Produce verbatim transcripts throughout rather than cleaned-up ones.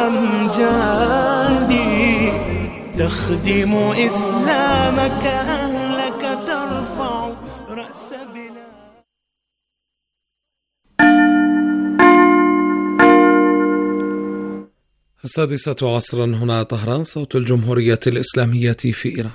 أمجادي تخدم إسلامك أهلك ترفع رأس بلاد. السادسة عصرا، هنا طهران، صوت الجمهورية الإسلامية في إيران.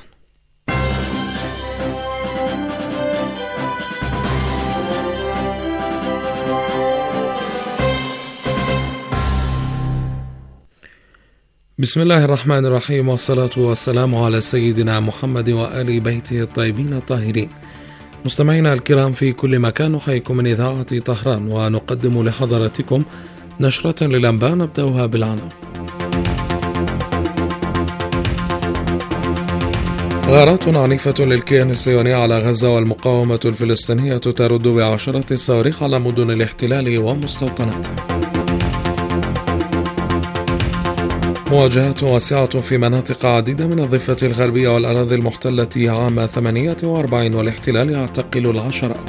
بسم الله الرحمن الرحيم، والصلاة والسلام على سيدنا محمد وآل بيته الطيبين الطاهرين. مستمعينا الكرام في كل مكان، نحييكم من إذاعة طهران ونقدم لحضراتكم نشرة للأنباء نبدأها بالعناوين. غارات عنيفة للكيان الصهيوني على غزة، والمقاومة الفلسطينية ترد بعشرة الصواريخ على مدن الاحتلال ومستوطناته. مواجهات واسعة في مناطق عديدة من الضفة الغربية والأراضي المحتلة عام ثمانية وأربعين، والاحتلال يعتقل العشرات.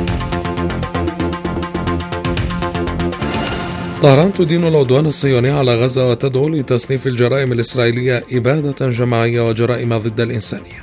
طهران تدين العدوان الصهيوني على غزة وتدعو لتصنيف الجرائم الإسرائيلية إبادة جماعية وجرائم ضد الإنسانية.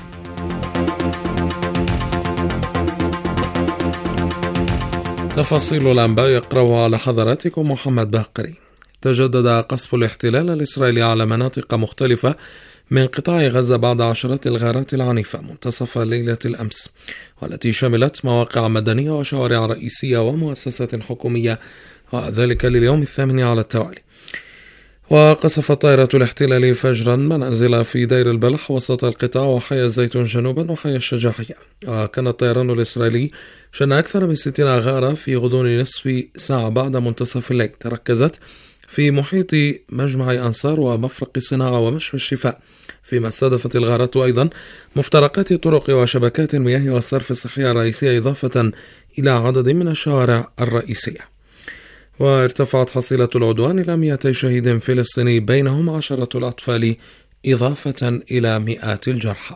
تفاصيل الأنباء يقرأها على حضراتكم محمد باقري. تجدد قصف الاحتلال الإسرائيلي على مناطق مختلفة من قطاع غزة بعد عشرات الغارات العنيفة منتصف ليلة الأمس، والتي شملت مواقع مدنية وشوارع رئيسية ومؤسسات حكومية، وذلك لليوم الثامن على التوالي. وقصفت طائرة الاحتلال فجرا منازل في دير البلح وسط القطاع وحي الزيتون جنوبا وحي الشجاعية. وكان الطيران الإسرائيلي شن أكثر من ستين غارة في غضون نصف ساعة بعد منتصف الليل، تركزت في محيط مجمع أنصار ومفرق الصناعة ومشفى الشفاء، فيما استهدفت الغارات أيضا مفترقات الطرق وشبكات المياه والصرف الصحي الرئيسية، إضافة إلى عدد من الشوارع الرئيسية. وارتفعت حصيلة العدوان إلى مئتي شهيد فلسطيني، بينهم عشرة الأطفال، إضافة إلى مئات الجرحى.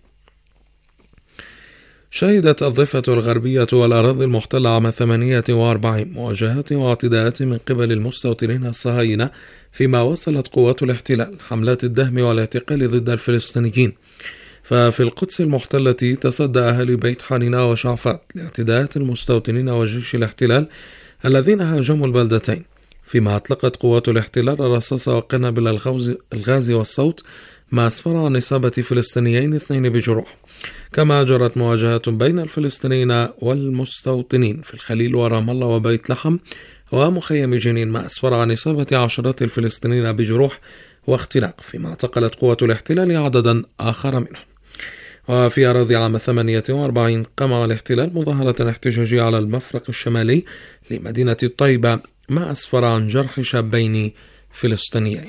شهدت الضفة الغربية والأراضي المحتلة عام ثمانية وأربعين مواجهات واعتداءات من قبل المستوطنين الصهاينة، فيما وصلت قوات الاحتلال حملات الدهم والاعتقال ضد الفلسطينيين. ففي القدس المحتلة تصدى أهالي بيت حنينة وشعفات لاعتداءات المستوطنين وجيش الاحتلال الذين هاجموا البلدتين، فيما أطلقت قوات الاحتلال الرصاص وقنابل الغاز والصوت، ما أسفر عن إصابة فلسطينيين اثنين بجروح. كما جرت مواجهات بين الفلسطينيين والمستوطنين في الخليل ورام الله وبيت لحم ومخيم جنين، ما أسفر عن إصابة عشرات الفلسطينيين بجروح واختناق، فيما اعتقلت قوات الاحتلال عددا آخر منهم. وفي أراضي عام ثمانية وأربعين قمع الاحتلال مظاهرة احتجاجية على المفرق الشمالي لمدينة الطيبة، ما أسفر عن جرح شابين فلسطينيين.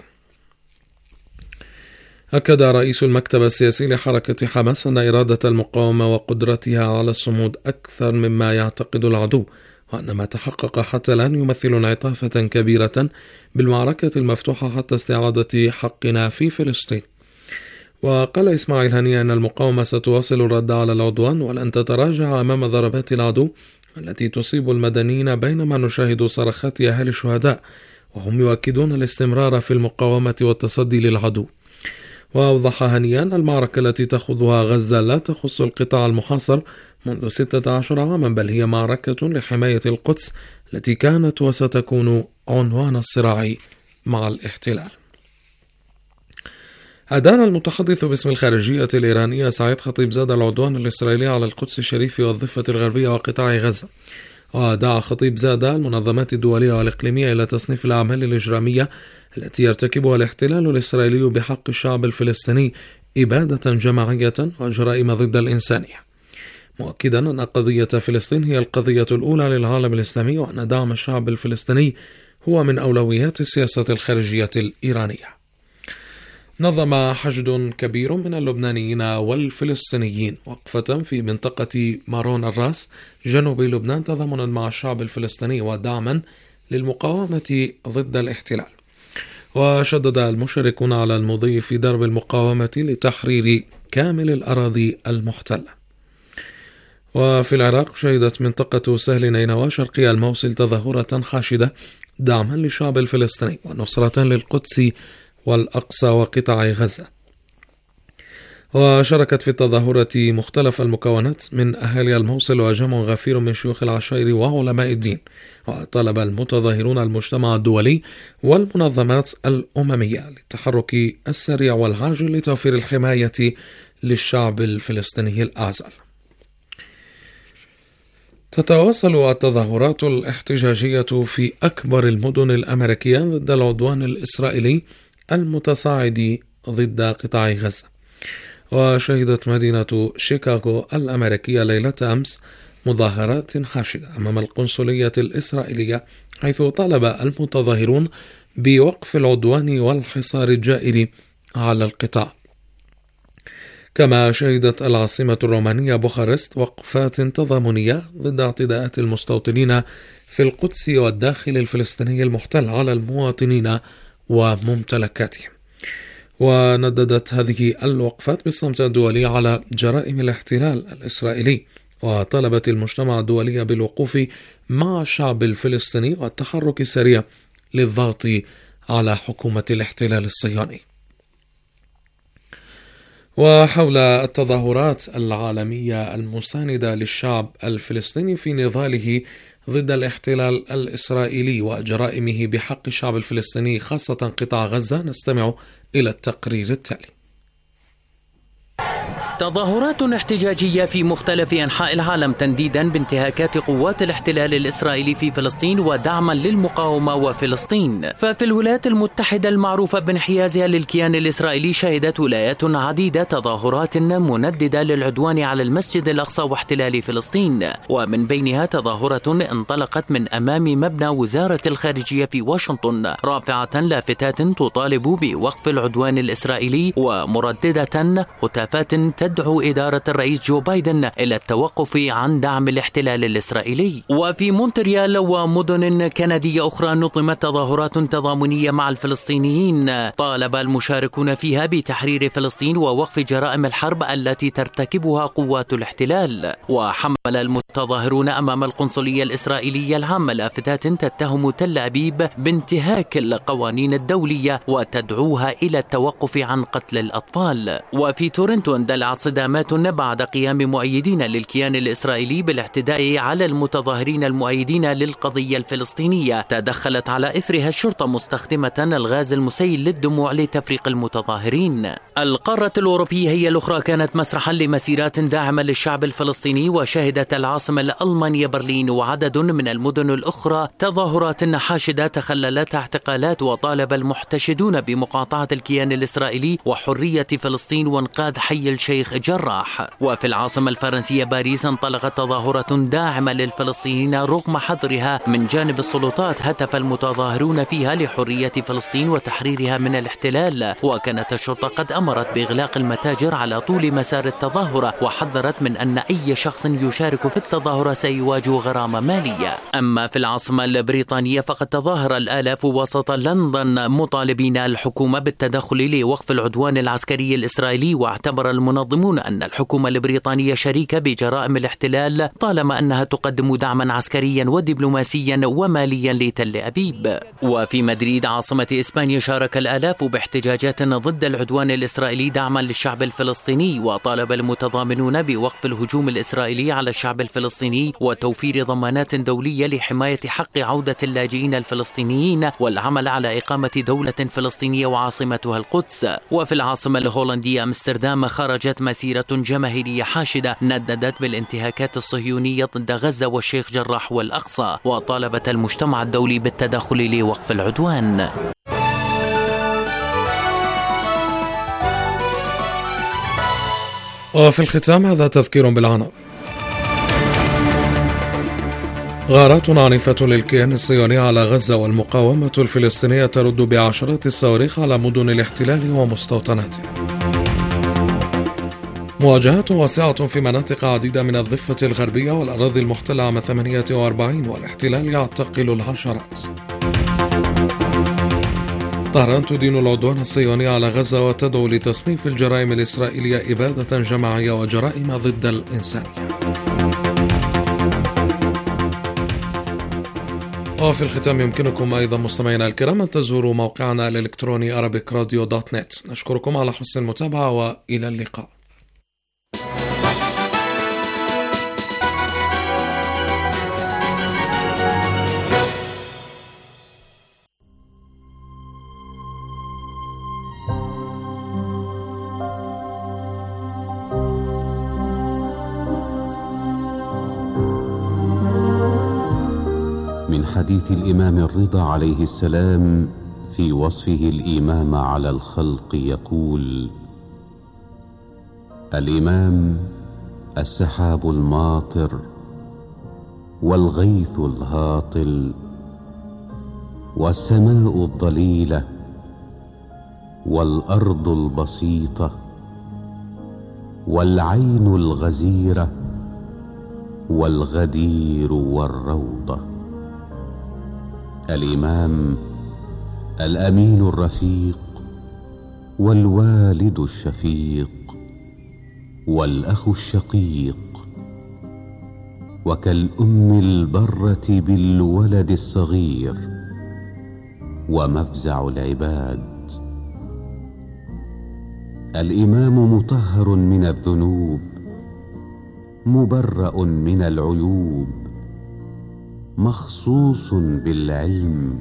أكد رئيس المكتب السياسي لحركة حماس أن إرادة المقاومة وقدرتها على الصمود أكثر مما يعتقد العدو، وأن ما تحقق حتى الآن يمثل انعطافا كبيرة بالمعركة المفتوحة حتى استعادة حقنا في فلسطين. وقال إسماعيل هنية أن المقاومة ستواصل الرد على العدوان ولن تتراجع أمام ضربات العدو التي تصيب المدنيين، بينما نشاهد صرخات أهالي الشهداء وهم يؤكدون الاستمرار في المقاومة والتصدي للعدو. وأوضح هنية أن المعركة التي تخوضها غزة لا تخص القطاع المحاصر منذ ستة عشر عاما، بل هي معركة لحماية القدس التي كانت وستكون عنوان الصراع مع الاحتلال. أدان المتحدث باسم الخارجية الإيرانية سعيد خطيبزاد العدوان الإسرائيلي على القدس الشريف والضفة الغربية وقطاع غزة. ودعا خطيبزاد المنظمات الدولية والإقليمية إلى تصنيف الأعمال الإجرامية التي يرتكبها الاحتلال الإسرائيلي بحق الشعب الفلسطيني إبادة جماعية وجرائم ضد الإنسانية، مؤكدا أن قضية فلسطين هي القضية الأولى للعالم الإسلامي، وأن دعم الشعب الفلسطيني هو من أولويات السياسة الخارجية الإيرانية. نظم حشد كبير من اللبنانيين والفلسطينيين وقفة في منطقة مارون الراس جنوب لبنان تضامنا مع الشعب الفلسطيني ودعما للمقاومة ضد الاحتلال. وشدد المشاركون على المضي في درب المقاومة لتحرير كامل الأراضي المحتلة. وفي العراق شهدت منطقة سهل نينوى شرقي الموصل تظاهرة حاشدة دعما للشعب الفلسطيني ونصرة للقدس والأقصى وقطاع غزة. وشاركت في التظاهرة مختلف المكونات من أهالي الموصل وجمع غفير من شيوخ العشائر وعلماء الدين. وطلب المتظاهرون المجتمع الدولي والمنظمات الأممية للتحرك السريع والعاجل لتوفير الحماية للشعب الفلسطيني الأعزل. تتواصل التظاهرات الاحتجاجية في أكبر المدن الأمريكية ضد العدوان الإسرائيلي المتصاعد ضد قطاع غزة. وشهدت مدينة شيكاغو الأمريكية ليلة أمس مظاهرات حاشدة أمام القنصلية الإسرائيلية، حيث طالب المتظاهرون بوقف العدوان والحصار الجائر على القطاع. كما شهدت العاصمة الرومانية بوخارست وقفات تضامنية ضد اعتداءات المستوطنين في القدس والداخل الفلسطيني المحتل على المواطنين وممتلكاتهم. ونددت هذه الوقفات بالصمت الدولي على جرائم الاحتلال الإسرائيلي، وطلبت المجتمع الدولي بالوقوف مع الشعب الفلسطيني والتحرك السريع للضغط على حكومة الاحتلال الصهيوني. وحول التظاهرات العالمية المساندة للشعب الفلسطيني في نضاله ضد الاحتلال الإسرائيلي وجرائمه بحق الشعب الفلسطيني خاصة قطاع غزة، نستمع إلى التقرير التالي. تظاهرات احتجاجية في مختلف أنحاء العالم تنديدا بانتهاكات قوات الاحتلال الإسرائيلي في فلسطين ودعما للمقاومة وفلسطين. ففي الولايات المتحدة المعروفة بانحيازها للكيان الإسرائيلي شهدت ولايات عديدة تظاهرات منددة للعدوان على المسجد الأقصى واحتلال فلسطين، ومن بينها تظاهرة انطلقت من أمام مبنى وزارة الخارجية في واشنطن رافعة لافتات تطالب بوقف العدوان الإسرائيلي ومرددة هتافات تدعو إدارة الرئيس جو بايدن إلى التوقف عن دعم الاحتلال الإسرائيلي. وفي مونتريال ومدن كندية أخرى نظمت تظاهرات تضامنية مع الفلسطينيين طالب المشاركون فيها بتحرير فلسطين ووقف جرائم الحرب التي ترتكبها قوات الاحتلال. وحمل المتظاهرون أمام القنصلية الإسرائيلية العامة لافتات تتهم تل أبيب بانتهاك القوانين الدولية وتدعوها إلى التوقف عن قتل الأطفال. وفي تورنتو اندلعت صدامات بعد قيام مؤيدين للكيان الإسرائيلي بالاعتداء على المتظاهرين المؤيدين للقضية الفلسطينية. تدخلت على إثرها الشرطة مستخدمة الغاز المسيل للدموع لتفريق المتظاهرين. القارة الأوروبية هي الأخرى كانت مسرحا لمسيرات داعمة للشعب الفلسطيني، وشهدت العاصمة الألمانية برلين وعدد من المدن الأخرى تظاهرات حاشدة تخللت اعتقالات، وطالب المحتشدون بمقاطعة الكيان الإسرائيلي وحرية فلسطين وانقاذ حي الشيخ جراح. وفي العاصمة الفرنسية باريس انطلقت تظاهرة داعمة للفلسطينيين رغم حظرها من جانب السلطات. هتف المتظاهرون فيها لحرية فلسطين وتحريرها من الاحتلال، وكانت الشرطة قد أمرت بإغلاق المتاجر على طول مسار التظاهرة، وحذرت من أن أي شخص يشارك في التظاهرة سيواجه غرامة مالية. أما في العاصمة البريطانية فقد تظاهر الآلاف وسط لندن مطالبين الحكومة بالتدخل لوقف العدوان العسكري الإسرائيلي، واعتبر المنظمون أن الحكومة البريطانية شريكة بجرائم الاحتلال طالما أنها تقدم دعما عسكريا ودبلوماسيا وماليا لتل أبيب. وفي مدريد عاصمة إسبانيا شارك الآلاف باحتجاجات ضد العدوان الإسرائيلي دعما للشعب الفلسطيني، وطالب المتضامنون بوقف الهجوم الإسرائيلي على الشعب الفلسطيني وتوفير ضمانات دولية لحماية حق عودة اللاجئين الفلسطينيين والعمل على إقامة دولة فلسطينية وعاصمتها القدس. وفي العاصمة الهولندية أمستردام خرجت مسيرة جماهيرية حاشدة نددت بالانتهاكات الصهيونية ضد غزة والشيخ جراح والأقصى، وطالبت المجتمع الدولي بالتدخل لوقف العدوان. وفي الختام هذا تذكير بالعناوين. غارات عنيفة للكيان الصهيوني على غزة، والمقاومة الفلسطينية ترد بعشرات الصواريخ على مدن الاحتلال ومستوطناته. مواجهات واسعة في مناطق عديدة من الضفة الغربية والأراضي المحتلة عام ثمانية وأربعين، والاحتلال يعتقل العشرات. طهران تدين العدوان الصهيوني على غزة وتدعو لتصنيف الجرائم الإسرائيلية إبادة جماعية وجرائم ضد الإنسانية. وفي الختام يمكنكم أيضا مستمعينا الكرام أن تزوروا موقعنا الإلكتروني arabic radio دوت نت. نشكركم على حسن المتابعة وإلى اللقاء. من حديث الإمام الرضا عليه السلام في وصفه الإمام على الخلق يقول: الإمام السحاب الماطر والغيث الهاطل والسماء الضليلة والأرض البسيطة والعين الغزيرة والغدير والروضة. الإمام الأمين الرفيق والوالد الشفيق والأخ الشقيق وكالأم البرة بالولد الصغير ومفزع العباد. الإمام مطهر من الذنوب مبرأ من العيوب مخصوص بالعلم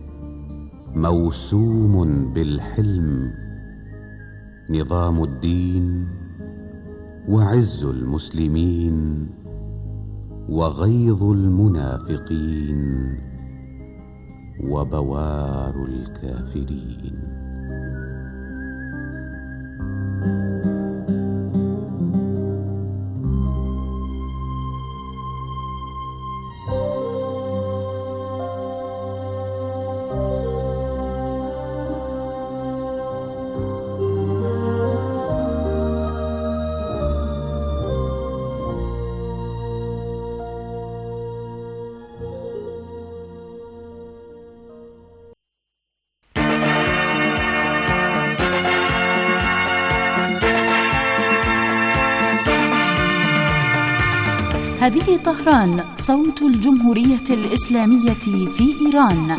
موسوم بالحلم، نظام الدين وعز المسلمين وغيظ المنافقين وبوار الكافرين. هذه طهران، صوت الجمهورية الإسلامية في إيران.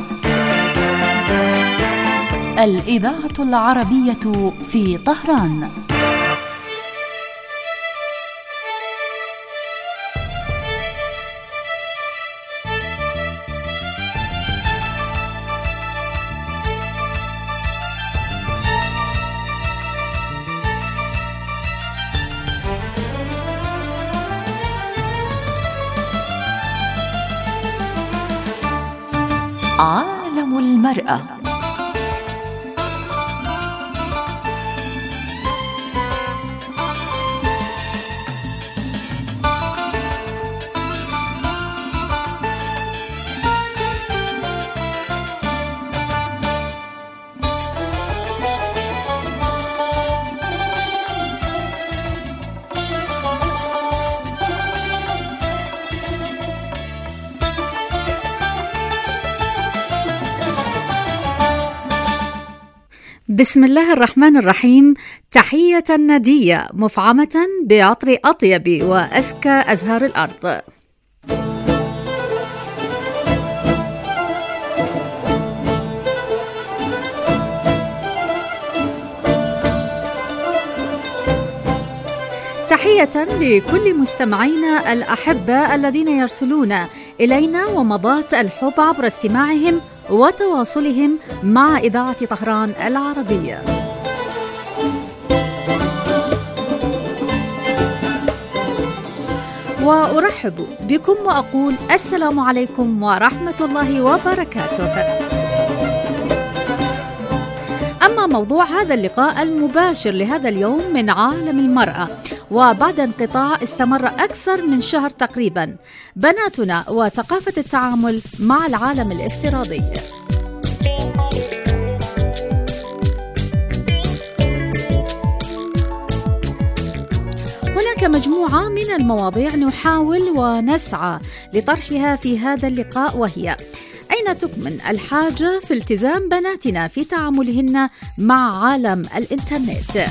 الإذاعة العربية في طهران. عالم المرأة. بسم الله الرحمن الرحيم. تحية ندية مفعمة بعطر أطيب وأزكى أزهار الأرض. تحية لكل مستمعينا الأحبة الذين يرسلون إلينا ومضات الحب عبر استماعهم وتواصلهم مع إذاعة طهران العربية. وأرحب بكم وأقول السلام عليكم ورحمة الله وبركاته. أما موضوع هذا اللقاء المباشر لهذا اليوم من عالم المرأة، وبعد انقطاع استمر أكثر من شهر تقريبا، بناتنا وثقافة التعامل مع العالم الافتراضي. هناك مجموعة من المواضيع نحاول ونسعى لطرحها في هذا اللقاء، وهي: أين تكمن الحاجة في التزام بناتنا في تعاملهن مع عالم الإنترنت؟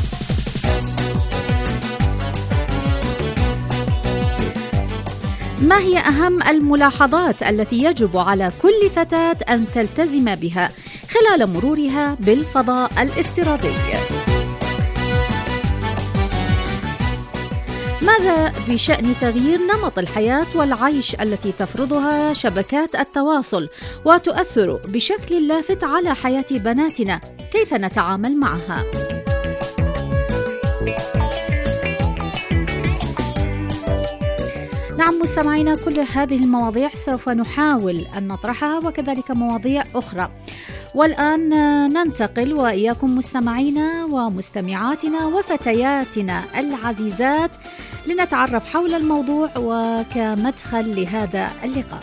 ما هي أهم الملاحظات التي يجب على كل فتاة أن تلتزم بها خلال مرورها بالفضاء الافتراضي؟ ماذا بشأن تغيير نمط الحياة والعيش التي تفرضها شبكات التواصل وتؤثر بشكل لافت على حياة بناتنا؟ كيف نتعامل معها؟ نعم مستمعينا، كل هذه المواضيع سوف نحاول أن نطرحها وكذلك مواضيع أخرى. والآن ننتقل وإياكم مستمعينا ومستمعاتنا وفتياتنا العزيزات لنتعرف حول الموضوع وكمدخل لهذا اللقاء.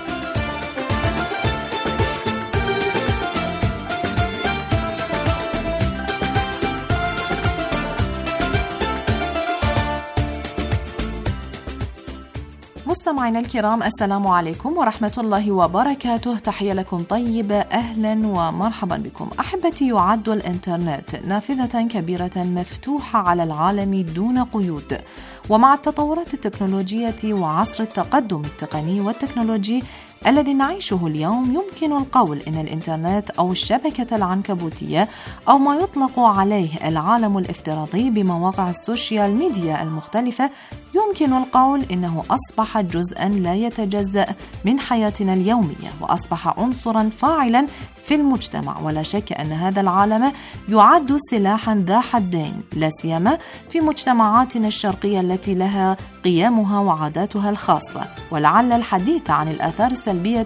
مستمعينا الكرام، السلام عليكم ورحمة الله وبركاته. تحية لكم طيبة، أهلا ومرحبا بكم. أحبتي، يعد الإنترنت نافذة كبيرة مفتوحة على العالم دون قيود، ومع التطورات التكنولوجية وعصر التقدم التقني والتكنولوجي الذي نعيشه اليوم، يمكن القول إن الإنترنت أو الشبكة العنكبوتية أو ما يطلق عليه العالم الافتراضي بمواقع السوشيال ميديا المختلفة، يمكن القول إنه أصبح جزءاً لا يتجزأ من حياتنا اليومية، وأصبح عنصراً فاعلاً في المجتمع. ولا شك أن هذا العالم يعد سلاحاً ذا حدين، لا سيما في مجتمعاتنا الشرقية التي لها قيمها وعاداتها الخاصة. ولعل الحديث عن الآثار السلبية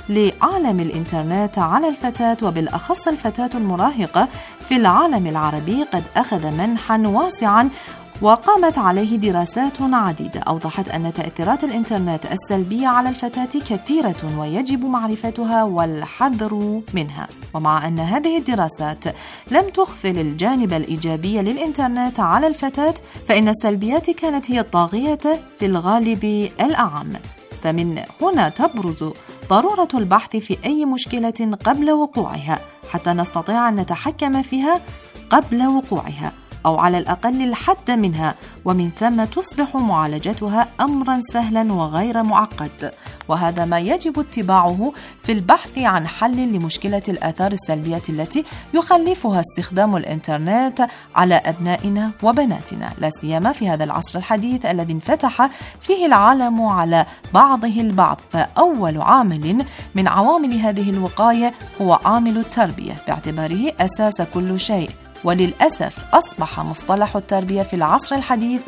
لعالم الإنترنت على الفتاة وبالأخص الفتاة المراهقة في العالم العربي قد أخذ منحاً واسعاً، وقامت عليه دراسات عديدة أوضحت أن تأثيرات الإنترنت السلبية على الفتاة كثيرة ويجب معرفتها والحذر منها. ومع أن هذه الدراسات لم تغفل الجانب الإيجابي للإنترنت على الفتاة، فإن السلبيات كانت هي الطاغية في الغالب الأعم. فمن هنا تبرز ضرورة البحث في أي مشكلة قبل وقوعها حتى نستطيع أن نتحكم فيها قبل وقوعها، أو على الأقل الحد منها، ومن ثم تصبح معالجتها أمرا سهلا وغير معقد. وهذا ما يجب اتباعه في البحث عن حل لمشكلة الآثار السلبية التي يخلفها استخدام الإنترنت على أبنائنا وبناتنا، لا سيما في هذا العصر الحديث الذي انفتح فيه العالم على بعضه البعض. فأول عامل من عوامل هذه الوقاية هو عامل التربية، باعتباره أساس كل شيء. وللأسف أصبح مصطلح التربية في العصر الحديث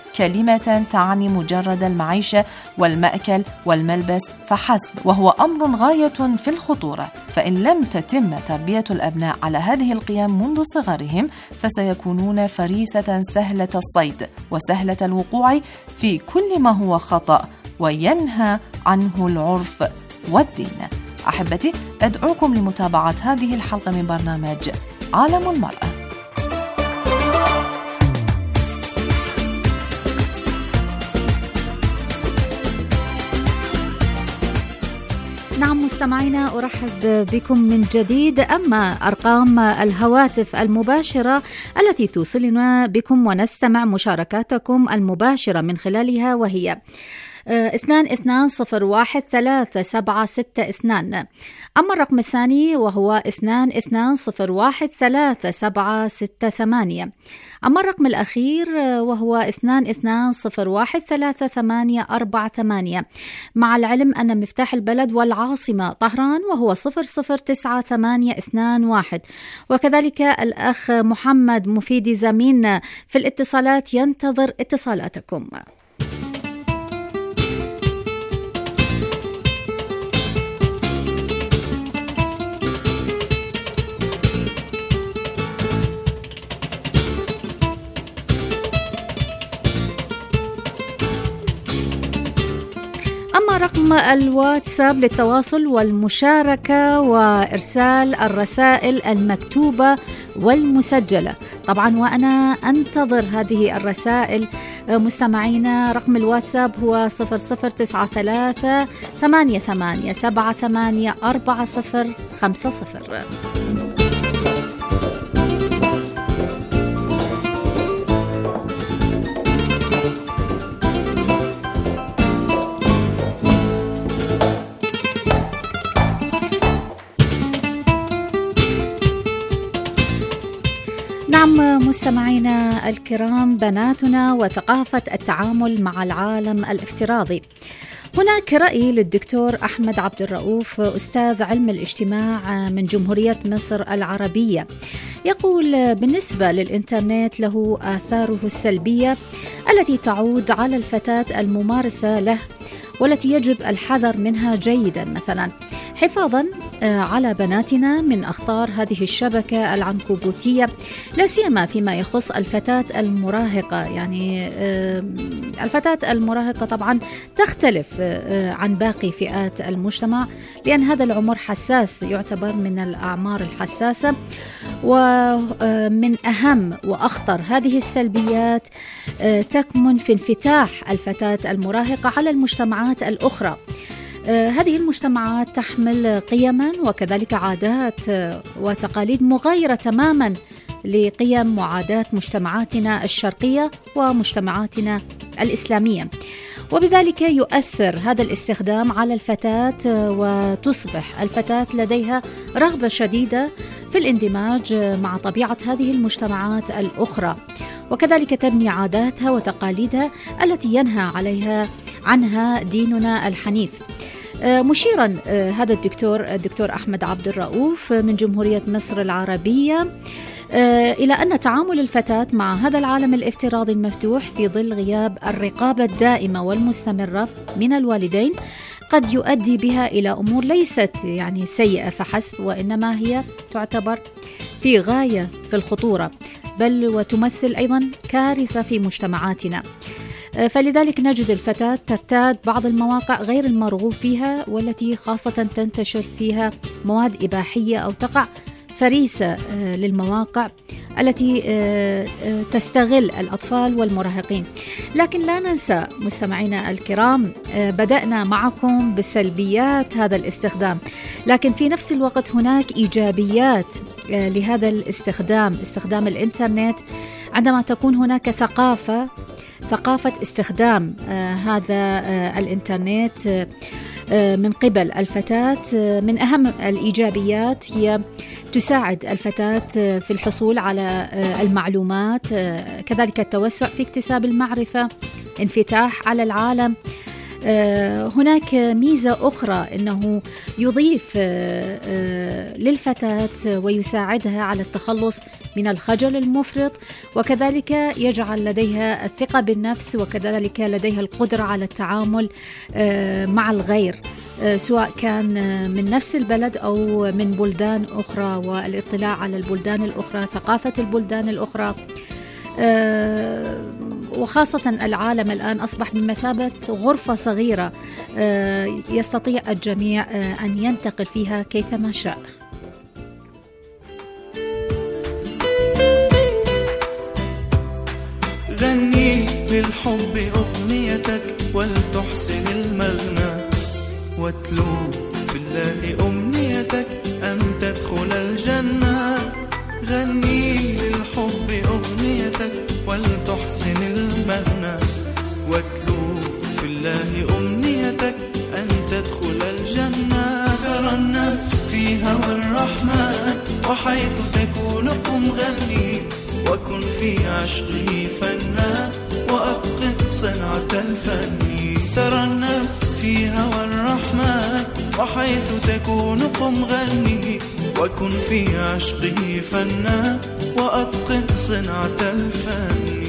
كلمة تعني مجرد المعيشة والمأكل والملبس فحسب، وهو أمر غاية في الخطورة. فإن لم تتم تربية الأبناء على هذه القيم منذ صغرهم، فسيكونون فريسة سهلة الصيد وسهلة الوقوع في كل ما هو خطأ وينهى عنه العرف والدين. أحبتي، أدعوكم لمتابعة هذه الحلقة من برنامج عالم المرأة. نعم مستمعينا، أرحب بكم من جديد. أما أرقام الهواتف المباشرة التي توصلنا بكم ونستمع مشاركاتكم المباشرة من خلالها، وهي اثنان اثنان صفر واحد ثلاثة سبعة ستة اثنان. أما الرقم الثاني وهو اثنان اثنان صفر واحد ثلاثة سبعة ستة ثمانية. أما الرقم الأخير وهو اثنان اثنان صفر واحد ثلاثة ثمانية أربعة ثمانية، مع العلم أن مفتاح البلد والعاصمة طهران وهو صفر صفر تسعة ثمانية اثنان واحد. وكذلك الأخ محمد مفيدي زميلنا في الاتصالات ينتظر اتصالاتكم. أما رقم الواتساب للتواصل والمشاركة وإرسال الرسائل المكتوبة والمسجلة طبعا، وأنا أنتظر هذه الرسائل مستمعينا. رقم الواتساب هو صفر صفر تسعة ثلاثة ثمانية ثمانية سبعة ثمانية أربعة صفر خمسة صفر. نعم مستمعينا الكرام، بناتنا وثقافة التعامل مع العالم الافتراضي. هناك رأي للدكتور أحمد عبد الرؤوف أستاذ علم الاجتماع من جمهورية مصر العربية، يقول بالنسبة للإنترنت له آثاره السلبية التي تعود على الفتاة الممارسة له والتي يجب الحذر منها جيدا، مثلا حفاظا على بناتنا من أخطار هذه الشبكة العنكبوتية، لا سيما فيما يخص الفتاة المراهقة. يعني الفتاة المراهقة طبعا تختلف عن باقي فئات المجتمع، لأن هذا العمر حساس، يعتبر من الأعمار الحساسة. ومن أهم وأخطر هذه السلبيات تكمن في انفتاح الفتاة المراهقة على المجتمعات الأخرى. هذه المجتمعات تحمل قيما وكذلك عادات وتقاليد مغايرة تماما لقيم وعادات مجتمعاتنا الشرقية ومجتمعاتنا الإسلامية، وبذلك يؤثر هذا الاستخدام على الفتاة، وتصبح الفتاة لديها رغبة شديدة في الاندماج مع طبيعة هذه المجتمعات الأخرى، وكذلك تبني عاداتها وتقاليدها التي ينهى عليها عنها ديننا الحنيف. مشيرا هذا الدكتور الدكتور أحمد عبد الرؤوف من جمهورية مصر العربية إلى أن تعامل الفتاة مع هذا العالم الافتراضي المفتوح في ظل غياب الرقابة الدائمة والمستمرة من الوالدين قد يؤدي بها إلى أمور ليست يعني سيئة فحسب، وإنما هي تعتبر في غاية في الخطورة، بل وتمثل أيضا كارثة في مجتمعاتنا. فلذلك نجد الفتاة ترتاد بعض المواقع غير المرغوب فيها، والتي خاصة تنتشر فيها مواد إباحية أو تقع فريسة للمواقع التي تستغل الأطفال والمراهقين. لكن لا ننسى مستمعينا الكرام، بدأنا معكم بسلبيات هذا الاستخدام، لكن في نفس الوقت هناك إيجابيات لهذا الاستخدام، استخدام الإنترنت، عندما تكون هناك ثقافة ثقافة استخدام آه هذا آه الإنترنت آه من قبل الفتاة. من أهم الإيجابيات هي تساعد الفتاة في الحصول على المعلومات، كذلك التوسع في اكتساب المعرفة، انفتاح على العالم. هناك ميزة أخرى أنه يضيف للفتاة ويساعدها على التخلص من الخجل المفرط، وكذلك يجعل لديها الثقة بالنفس، وكذلك لديها القدرة على التعامل مع الغير، سواء كان من نفس البلد أو من بلدان أخرى، والاطلاع على البلدان الأخرى، ثقافة البلدان الأخرى. وخاصة العالم الآن أصبح بمثابة غرفة صغيرة يستطيع الجميع أن ينتقل فيها كيفما شاء. غني للحب أغنيتك ولتحسن المغنى، واتلو في الله أمنيتك أن تدخل الجنة. غني للحب أغنيتك ولتحسن المغنى، واتلو في الله أمنيتك أن تدخل الجنة. ترنم في هوى الرحمن وحيث تكون قم غني، وكن في عشقه فنان وأتقن صنعة الفن. ترنم في هوى الرحمن وحيث تكون قم غني، وكن في عشقه فنان وأتقن صنعة الفن.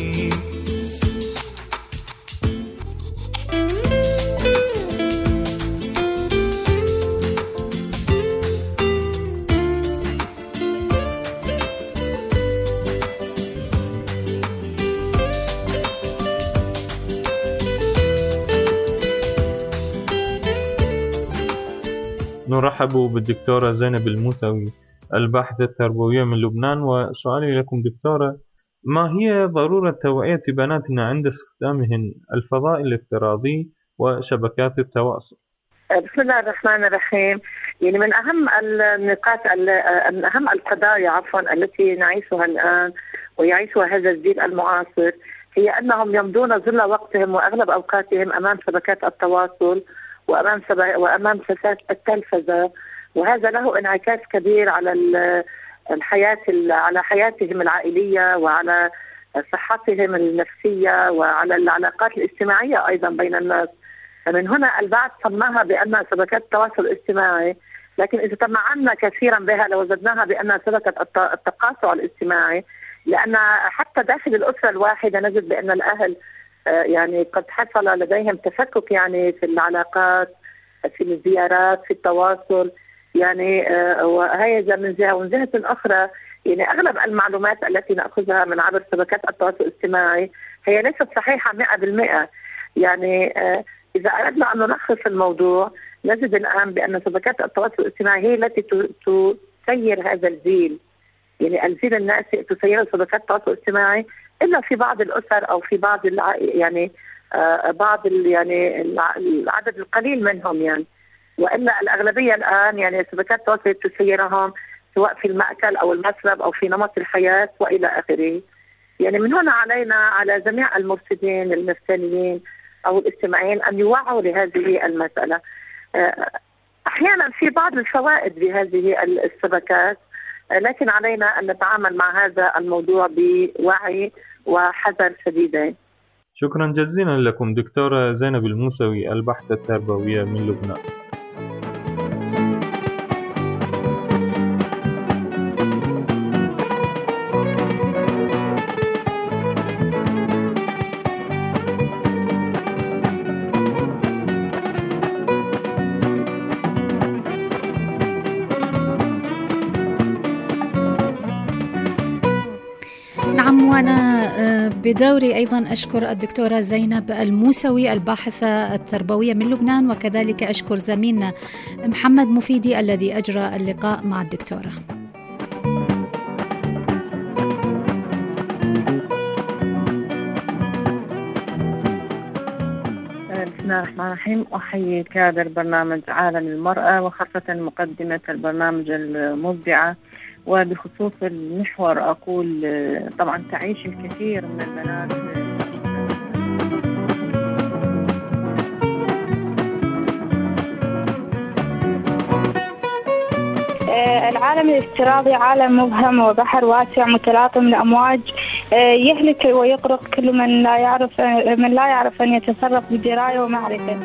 نرحب بالدكتورة زينب الموسوي الباحثة التربوية من لبنان. وسؤالي لكم دكتورة، ما هي ضرورة توعية بناتنا عند استخدامهن الفضاء الافتراضي وشبكات التواصل؟ بسم الله الرحمن الرحيم. يعني من أهم النقاط من أهم القضايا عفوا التي نعيشها الآن ويعيشها هذا الجيل المعاصر هي أنهم يمضون ظل وقتهم وأغلب أوقاتهم أمام شبكات التواصل وأمام وأمام شاشات التلفزة، وهذا له انعكاس كبير على الحياة على حياتهم العائلية وعلى صحتهم النفسية وعلى العلاقات الاجتماعية أيضا بين الناس. من هنا البعض سماها بأنها شبكات التواصل الاجتماعي، لكن إذا تمعنا كثيرا بها لوجدناها بأنها شبكة التقاطع الاجتماعي، لأن حتى داخل الأسرة الواحدة نجد بأن الأهل يعني قد حصل لديهم تفكك يعني في العلاقات، في الزيارات، في التواصل، يعني وهي من جهة. ومن جهة أخرى يعني أغلب المعلومات التي نأخذها من عبر شبكات التواصل الاجتماعي هي ليست صحيحة مئة بالمئة. يعني إذا أردنا أن نلخص الموضوع نجد الآن بأن شبكات التواصل الاجتماعي هي التي تسير هذا الجيل، يعني الجيل الناشئ تسير شبكات التواصل الاجتماعي، إلا في بعض الأسر أو في بعض الع... يعني آه بعض ال... يعني العدد القليل منهم يعني، وإلا الأغلبية الآن يعني شبكات التواصل تسيرهم سواء في المأكل أو المشرب أو في نمط الحياة وإلى آخره. يعني من هنا علينا على جميع المرشدين النفسانيين أو الاجتماعيين أن يوعوا لهذه المسألة. آه أحيانا في بعض الفوائد بهذه الشبكات، لكن علينا أن نتعامل مع هذا الموضوع بوعي وحذر شديدين. شكرا جزيلا لكم دكتورة زينب الموسوي، الباحثة التربوية من لبنان. نعم، وأنا بدوري أيضا أشكر الدكتورة زينب الموسوي الباحثة التربوية من لبنان، وكذلك أشكر زميلنا محمد مفيدي الذي أجرى اللقاء مع الدكتورة. بسم الله الرحمن الرحيم. أحيي كادر برنامج عالم المرأة وخاصة مقدمة البرنامج المبدعة، وبخصوص المحور أقول طبعا تعيش الكثير من البنات العالم الافتراضي عالم مبهم وبحر واسع متلاطم الأمواج، يهلك ويغرق كل من لا يعرف من لا يعرف أن يتصرف بدراية ومعرفة.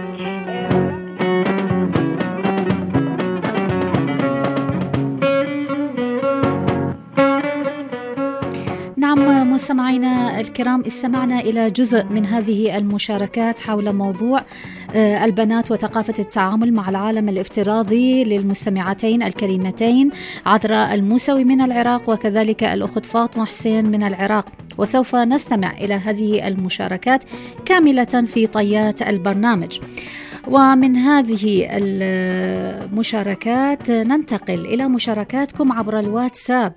نعم مستمعينا الكرام، استمعنا إلى جزء من هذه المشاركات حول موضوع البنات وثقافة التعامل مع العالم الافتراضي للمستمعتين الكريمتين عذراء الموسوي من العراق وكذلك الأخت فاطمة حسين من العراق، وسوف نستمع إلى هذه المشاركات كاملة في طيات البرنامج. ومن هذه المشاركات ننتقل إلى مشاركاتكم عبر الواتساب.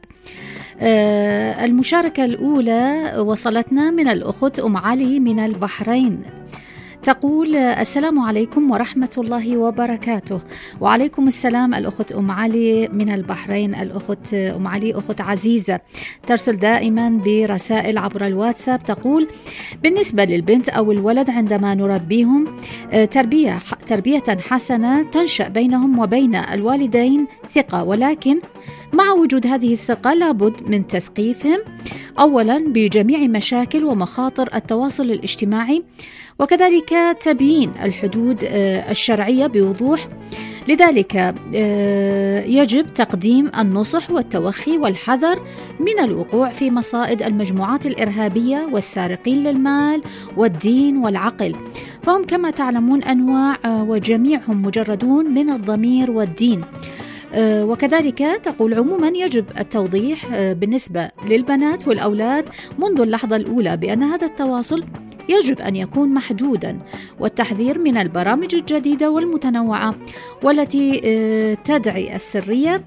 المشاركة الأولى وصلتنا من الأخت أم علي من البحرين، تقول: السلام عليكم ورحمة الله وبركاته. وعليكم السلام الأخت أم علي من البحرين. الأخت أم علي أخت عزيزة ترسل دائما برسائل عبر الواتساب، تقول: بالنسبة للبنت أو الولد عندما نربيهم تربية تربية حسنة تنشأ بينهم وبين الوالدين ثقة، ولكن مع وجود هذه الثقة لابد من تثقيفهم أولا بجميع مشاكل ومخاطر التواصل الاجتماعي، وكذلك تبيين الحدود الشرعية بوضوح. لذلك يجب تقديم النصح والتوخي والحذر من الوقوع في مصائد المجموعات الإرهابية والسارقين للمال والدين والعقل، فهم كما تعلمون أنواع وجميعهم مجردون من الضمير والدين. وكذلك تقول: عموما يجب التوضيح بالنسبة للبنات والأولاد منذ اللحظة الأولى بأن هذا التواصل يجب أن يكون محدودا، والتحذير من البرامج الجديدة والمتنوعة والتي تدعي السرية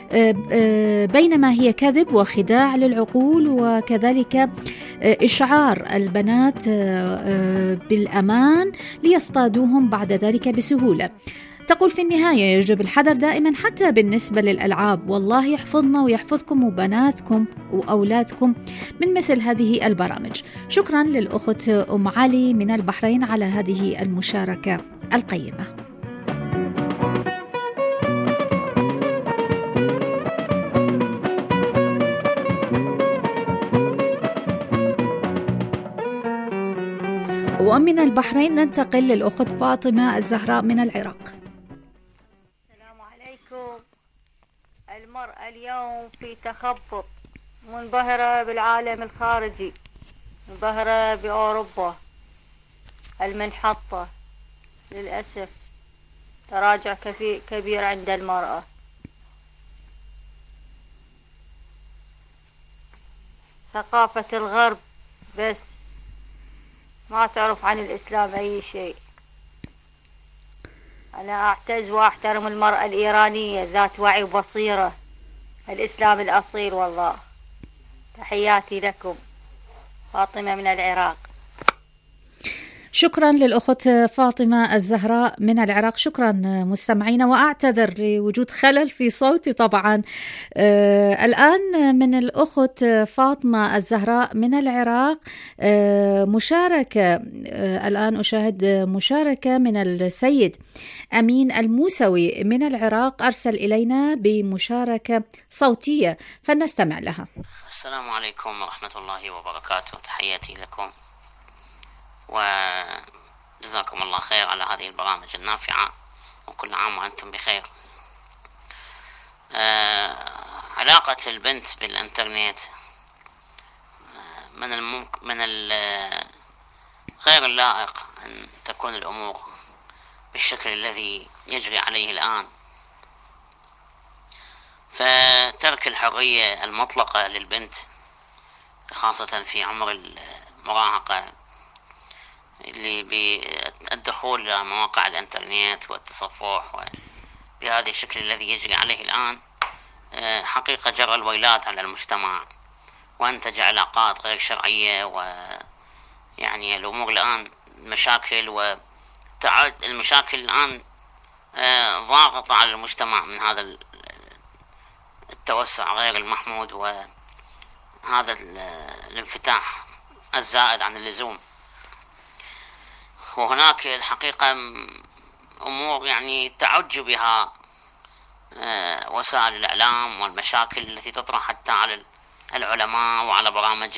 بينما هي كذب وخداع للعقول، وكذلك إشعار البنات بالأمان ليصطادوهم بعد ذلك بسهولة. تقول: في النهاية يجب الحذر دائما حتى بالنسبة للألعاب، والله يحفظنا ويحفظكم وبناتكم وأولادكم من مثل هذه البرامج. شكرا للأخت أم علي من البحرين على هذه المشاركة القيمة. ومن البحرين ننتقل للأخت فاطمة الزهراء من العراق. السلام عليكم. المرأة اليوم في تخبط، منبهرة بالعالم الخارجي، منبهرة بأوروبا المنحطة. للأسف تراجع كبير عند المرأة. ثقافة الغرب بس ما تعرف عن الإسلام أي شيء. أنا أعتز وأحترم المرأة الإيرانية ذات وعي وبصيرة، الإسلام الأصيل والله. تحياتي لكم. فاطمة من العراق. شكرا للأخت فاطمة الزهراء من العراق. شكرا مستمعينا، وأعتذر لوجود خلل في صوتي طبعا. آه الآن من الأخت فاطمة الزهراء من العراق آه مشاركة. آه الآن أشاهد مشاركة من السيد أمين الموسوي من العراق، أرسل إلينا بمشاركة صوتية فلنستمع لها. السلام عليكم ورحمة الله وبركاته. تحياتي لكم وجزاكم الله خير على هذه البرامج النافعة، وكل عام وأنتم بخير. آه علاقة البنت بالإنترنت من الممكن من غير اللائق أن تكون الأمور بالشكل الذي يجري عليه الآن. فترك الحرية المطلقة للبنت خاصة في عمر المراهقة اللي بالدخول إلى مواقع الإنترنت والتصفح بهذا الشكل الذي يجري عليه الآن، حقيقة جرى الويلات على المجتمع وأنتج علاقات غير شرعية، ويعني الأمور الآن مشاكل وتعد المشاكل الآن ضاغطة على المجتمع من هذا التوسع غير المحمود وهذا الانفتاح الزائد عن اللزوم. وهناك الحقيقة أمور يعني تعج بها وسائل الإعلام والمشاكل التي تطرح حتى على العلماء وعلى برامج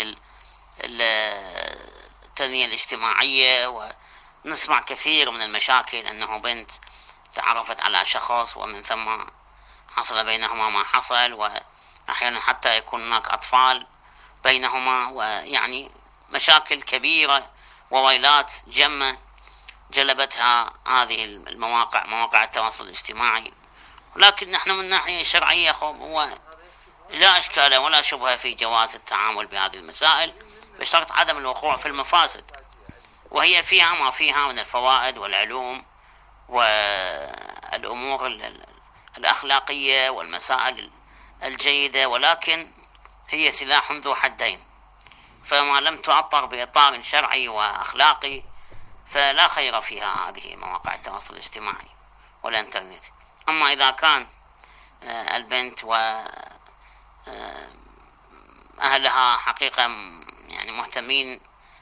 التنمية الاجتماعية، ونسمع كثير من المشاكل أنه بنت تعرفت على شخص ومن ثم حصل بينهما ما حصل، وأحيانا حتى يكون هناك أطفال بينهما، ويعني مشاكل كبيرة وويلات جمة جلبتها هذه المواقع مواقع التواصل الاجتماعي. ولكن نحن من ناحية شرعية هو لا إشكال ولا شبهة في جواز التعامل بهذه المسائل بشرط عدم الوقوع في المفاسد، وهي فيها ما فيها من الفوائد والعلوم والأمور الأخلاقية والمسائل الجيدة، ولكن هي سلاح ذو حدين. فما لم تعطر بإطار شرعي وأخلاقي فلا خير فيها هذه مواقع التواصل الاجتماعي والإنترنت. أما إذا كان البنت وأهلها حقيقة يعني مهتمين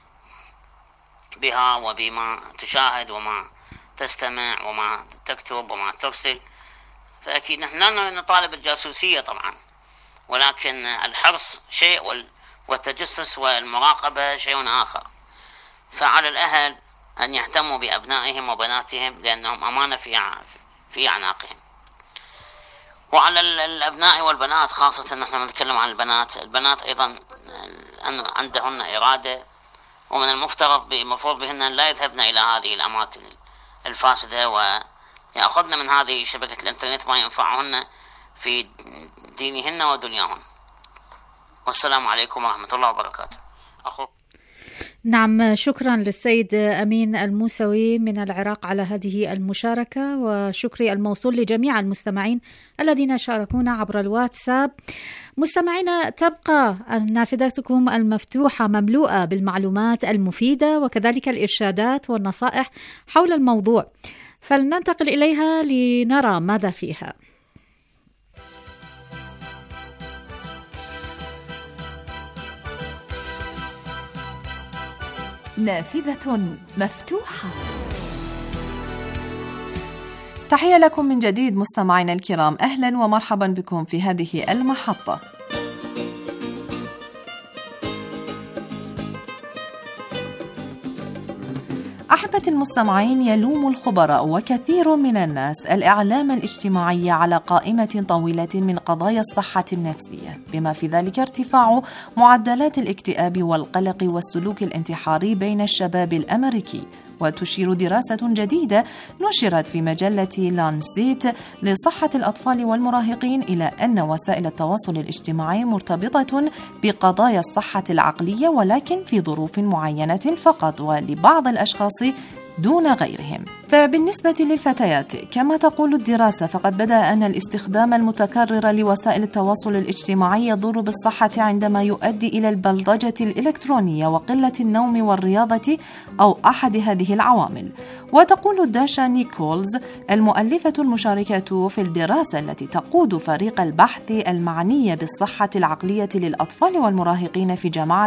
بها وبما تشاهد وما تستمع وما تكتب وما ترسل، فأكيد نحن لا نطالب الجاسوسية طبعا، ولكن الحرص شيء والتجسس والمراقبة شيء آخر. فعلى الأهل أن يهتموا بأبنائهم وبناتهم لأنهم أمانة في في أعناقهم. وعلى الأبناء والبنات خاصة، نحن نتكلم عن البنات، البنات أيضا أن عندهن إرادة، ومن المفترض المفروض بهن أن لا يذهبن إلى هذه الأماكن الفاسدة ويأخذن من هذه شبكة الإنترنت ما ينفعهن في دينهن ودنياهن. والسلام عليكم ورحمة الله وبركاته. أخوك. نعم، شكرا للسيد أمين الموسوي من العراق على هذه المشاركة، وشكري الموصول لجميع المستمعين الذين شاركونا عبر الواتساب. مستمعينا، تبقى نافذتكم المفتوحة مملوءة بالمعلومات المفيدة وكذلك الإرشادات والنصائح حول الموضوع، فلننتقل إليها لنرى ماذا فيها. نافذة مفتوحة. تحية لكم من جديد مستمعينا الكرام، أهلا ومرحبا بكم في هذه المحطة. أحبة المستمعين، يلوم الخبراء وكثير من الناس الإعلام الاجتماعي على قائمة طويلة من قضايا الصحة النفسية، بما في ذلك ارتفاع معدلات الاكتئاب والقلق والسلوك الانتحاري بين الشباب الأمريكي. وتشير دراسة جديدة نشرت في مجلة لانسيت لصحة الأطفال والمراهقين إلى أن وسائل التواصل الاجتماعي مرتبطة بقضايا الصحة العقلية، ولكن في ظروف معينة فقط ولبعض الأشخاص دون غيرهم. فبالنسبة للفتيات كما تقول الدراسة، فقد بدأ أن الاستخدام المتكرر لوسائل التواصل الاجتماعي يضر بالصحة عندما يؤدي إلى البلطجة الإلكترونية وقلة النوم والرياضة أو أحد هذه العوامل. وتقول داشا نيكولز المؤلفة المشاركة في الدراسة التي تقود فريق البحث المعني بالصحة العقلية للأطفال والمراهقين في جامعة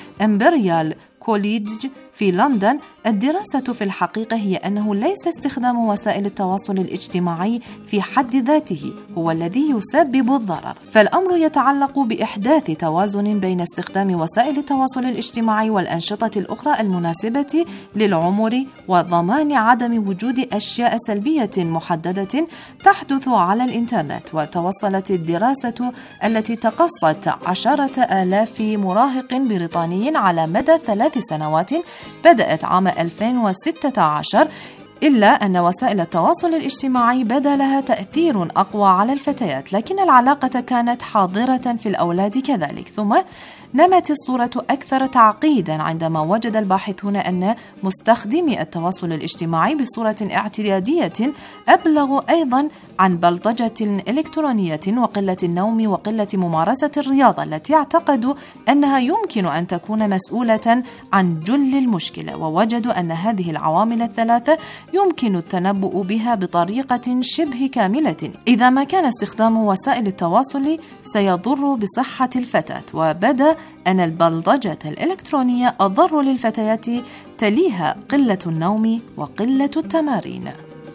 إمبريال كوليدج في لندن، الدراسة في الحقيقة هي أنه ليس استخدام وسائل التواصل الاجتماعي في حد ذاته هو الذي يسبب الضرر، فالأمر يتعلق بإحداث توازن بين استخدام وسائل التواصل الاجتماعي والأنشطة الأخرى المناسبة للعمر وضمان عدم وجود أشياء سلبية محددة تحدث على الإنترنت. وتوصلت الدراسة التي تقصت عشرة آلاف مراهق بريطاني على مدى ثلاث سنوات بدأت عام ألفين وستة عشر إلا أن وسائل التواصل الاجتماعي بدا لها تأثير أقوى على الفتيات، لكن العلاقة كانت حاضرة في الأولاد كذلك. ثم نمت الصورة أكثر تعقيدا عندما وجد الباحثون أن مستخدمي التواصل الاجتماعي بصورة اعتيادية أبلغوا أيضا عن بلطجة إلكترونية وقلة النوم وقلة ممارسة الرياضة التي اعتقدوا أنها يمكن أن تكون مسؤولة عن جل المشكلة، ووجدوا أن هذه العوامل الثلاثة يمكن التنبؤ بها بطريقة شبه كاملة إذا ما كان استخدام وسائل التواصل سيضر بصحة الفتاة. وبدا أن البلطجة الإلكترونية أضر للفتيات، تليها قلة النوم وقلة التمارين.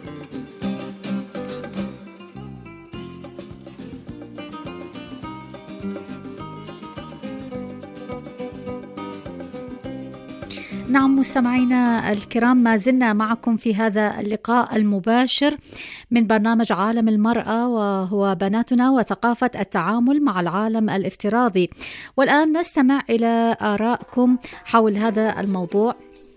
نعم مستمعينا الكرام، ما زلنا معكم في هذا اللقاء المباشر من برنامج عالم المرأة، وهو بناتنا وثقافة التعامل مع العالم الافتراضي. والآن نستمع إلى آرائكم حول هذا الموضوع.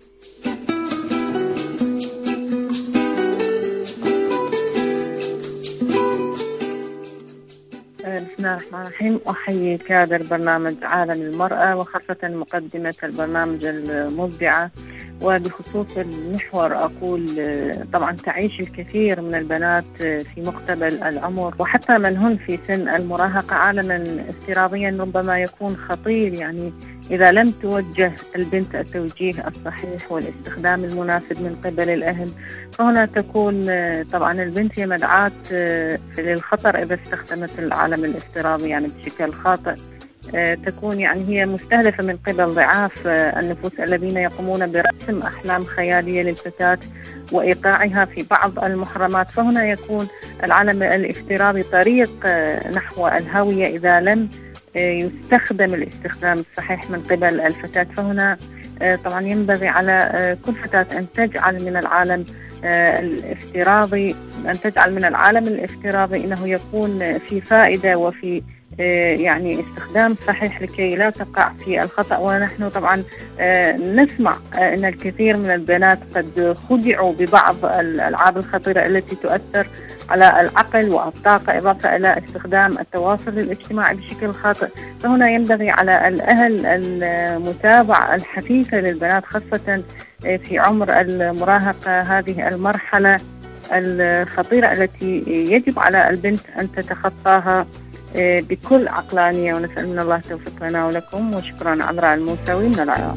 بسم الله الرحمن الرحيم. أحيي كادر برنامج عالم المرأة وخاصة مقدمة البرنامج المبدعة. وبخصوص المحور أقول طبعا تعيش الكثير من البنات في مقتبل العمر وحتى من هن في سن المراهقة عالما افتراضيا ربما يكون خطير، يعني إذا لم توجه البنت التوجيه الصحيح والاستخدام المناسب من قبل الأهل، فهنا تكون طبعا البنت هي مدعاة للخطر إذا استخدمت العالم الافتراضي يعني بشكل خاطئ. تكون يعني هي مستهدفة من قبل ضعاف النفوس الذين يقومون برسم أحلام خيالية للفتاة وإيقاعها في بعض المحرمات. فهنا يكون العالم الافتراضي طريق نحو الهوية إذا لم يستخدم الاستخدام الصحيح من قبل الفتاة. فهنا طبعا ينبغي على كل فتاة أن تجعل من العالم الافتراضي أن تجعل من العالم الافتراضي إنه يكون في فائدة وفي يعني استخدام صحيح لكي لا تقع في الخطأ. ونحن طبعا نسمع أن الكثير من البنات قد خدعوا ببعض الألعاب الخطيرة التي تؤثر على العقل والطاقة، إضافة إلى استخدام التواصل الاجتماعي بشكل خاطئ. فهنا ينبغي على الأهل المتابعة الحثيثة للبنات خاصة في عمر المراهقة، هذه المرحلة الخطيرة التي يجب على البنت أن تتخطاها بكل عقلانية. ونسأل من الله التوفيق لنا ولكم، وشكرا. عذراء الموسوي من العراق.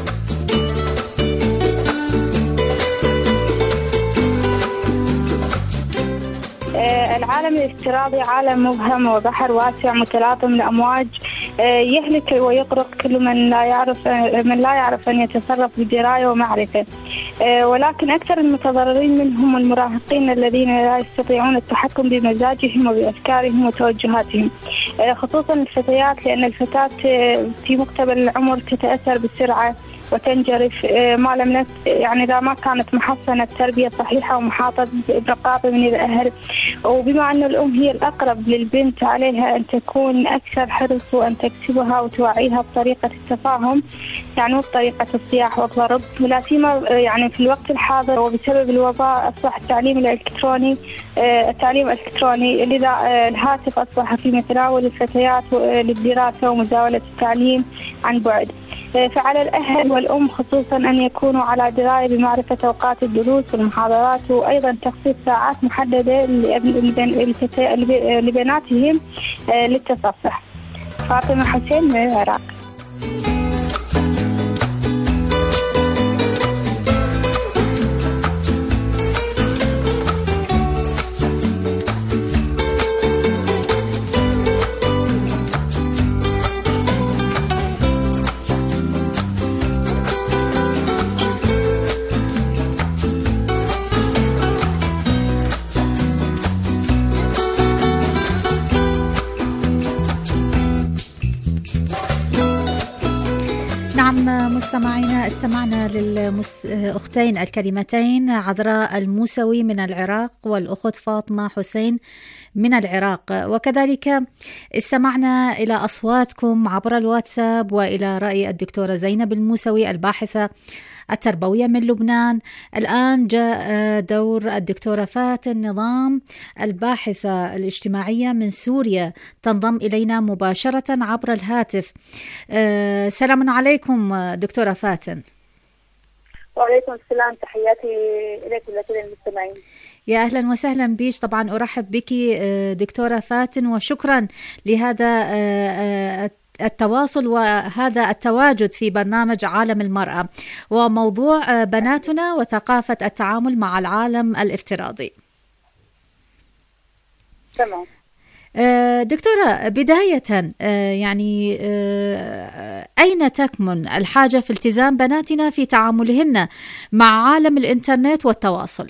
العالم الافتراضي عالم مبهم وبحر واسع متلاطم الأمواج، يهلك ويغرق كل من لا يعرف من لا يعرف أن يتصرف بدراية ومعرفة. ولكن أكثر المتضررين منهم المراهقين الذين لا يستطيعون التحكم بمزاجهم وبأفكارهم وتوجهاتهم، خصوصا الفتيات، لأن الفتاة في مقتبل العمر تتأثر بسرعة وتنجرف ما لم نت يعني إذا ما كانت محصنة تربية صحيحة ومحاطة برقابة من الأهل. وبما أن الأم هي الأقرب للبنت عليها أن تكون أكثر حرص وأن تكسبها وتوعيها بطريقة التفاهم يعني وبطريقة الصياح والضرب، ولا سيما يعني في الوقت الحاضر وبسبب الوباء أصبح التعليم الإلكتروني التعليم الإلكتروني، لذا الهاتف أصبح في متناول الفتيات للدراسة ومزاولة التعليم عن بعد. فعلى الأهل والأم خصوصا أن يكونوا على دراية بمعرفة أوقات الدروس والمحاضرات، وأيضا تخصيص ساعات محددة لبناتهم للتصفح. فاطمة حسين من العراق. مستمعينا استمعنا للأختين الكريمتين عذراء الموسوي من العراق والأخت فاطمة حسين من العراق، وكذلك استمعنا إلى أصواتكم عبر الواتساب وإلى رأي الدكتورة زينب الموسوي الباحثة التربوية من لبنان. الآن جاء دور الدكتورة فاتن نظام الباحثة الاجتماعية من سوريا تنضم إلينا مباشرة عبر الهاتف. أه سلام عليكم دكتورة فاتن. وعليكم السلام، تحياتي إليك ولكل المستمعين. يا أهلا وسهلا بيش. طبعا أرحب بك دكتورة فاتن وشكرا لهذا التواصل وهذا التواجد في برنامج عالم المرأة وموضوع بناتنا وثقافة التعامل مع العالم الافتراضي. تمام. دكتورة، بداية يعني أين تكمن الحاجة في التزام بناتنا في تعاملهن مع عالم الإنترنت والتواصل؟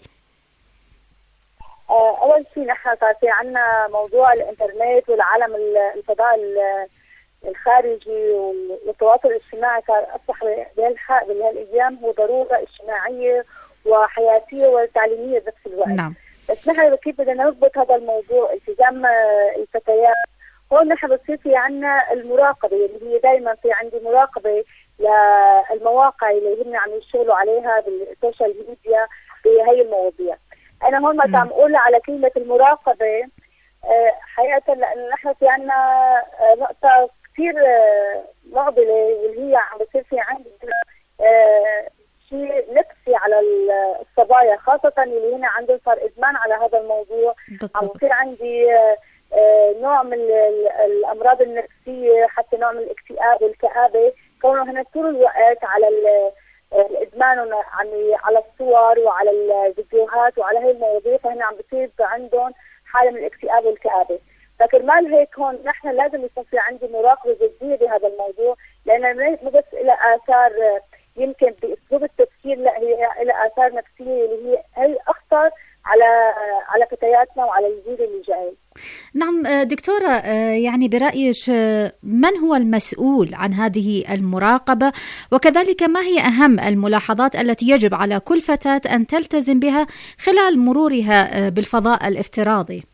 أول شيء نحن صار في عنا موضوع الإنترنت والعالم الفضاء الخارجي والتواصل الاجتماعي صار أصبح بهالأيام هو ضرورة اجتماعية وحياتية وتعليمية بنفس الوقت. نعم. بس نحن كيف بدنا نضبط هذا الموضوع التزام الفتيات؟ هون نحن بصير في عنا المراقبة اللي هي دائما في عندي مراقبة للمواقع اللي هم عم يشتغلوا عليها بالسوشيال ميديا بهي المواضيع. أنا هون ما عم أقول على كلمة المراقبة حقيقة، لأن نحن في عنا نقطة كثير معضلة واللي هي عم بصير في عندنا شيء نفسي على الصبايا خاصة اللي هنا عندهم صار إدمان على هذا الموضوع. عم بصير عندي نوع من الأمراض النفسية، حتى نوع من الاكتئاب والكآبة، كونه هنا طول الوقت على الإدمان على الصور وعلى الفيديوهات وعلى هاي المواضيع، فهنا عم بصير عندهم حالة من الاكتئاب والكآبة. لكن هيك هون نحن لازم يكون في عندي مراقبة جدية بهذا الموضوع، لأن مو بس إلى آثار يمكن بأسلوب التفكير، لا هي إلى آثار نفسية اللي هي هي أخطر على على فتياتنا وعلى الجيل اللي جاي. نعم دكتورة، يعني برأيك من هو المسؤول عن هذه المراقبة، وكذلك ما هي أهم الملاحظات التي يجب على كل فتاة أن تلتزم بها خلال مرورها بالفضاء الافتراضي؟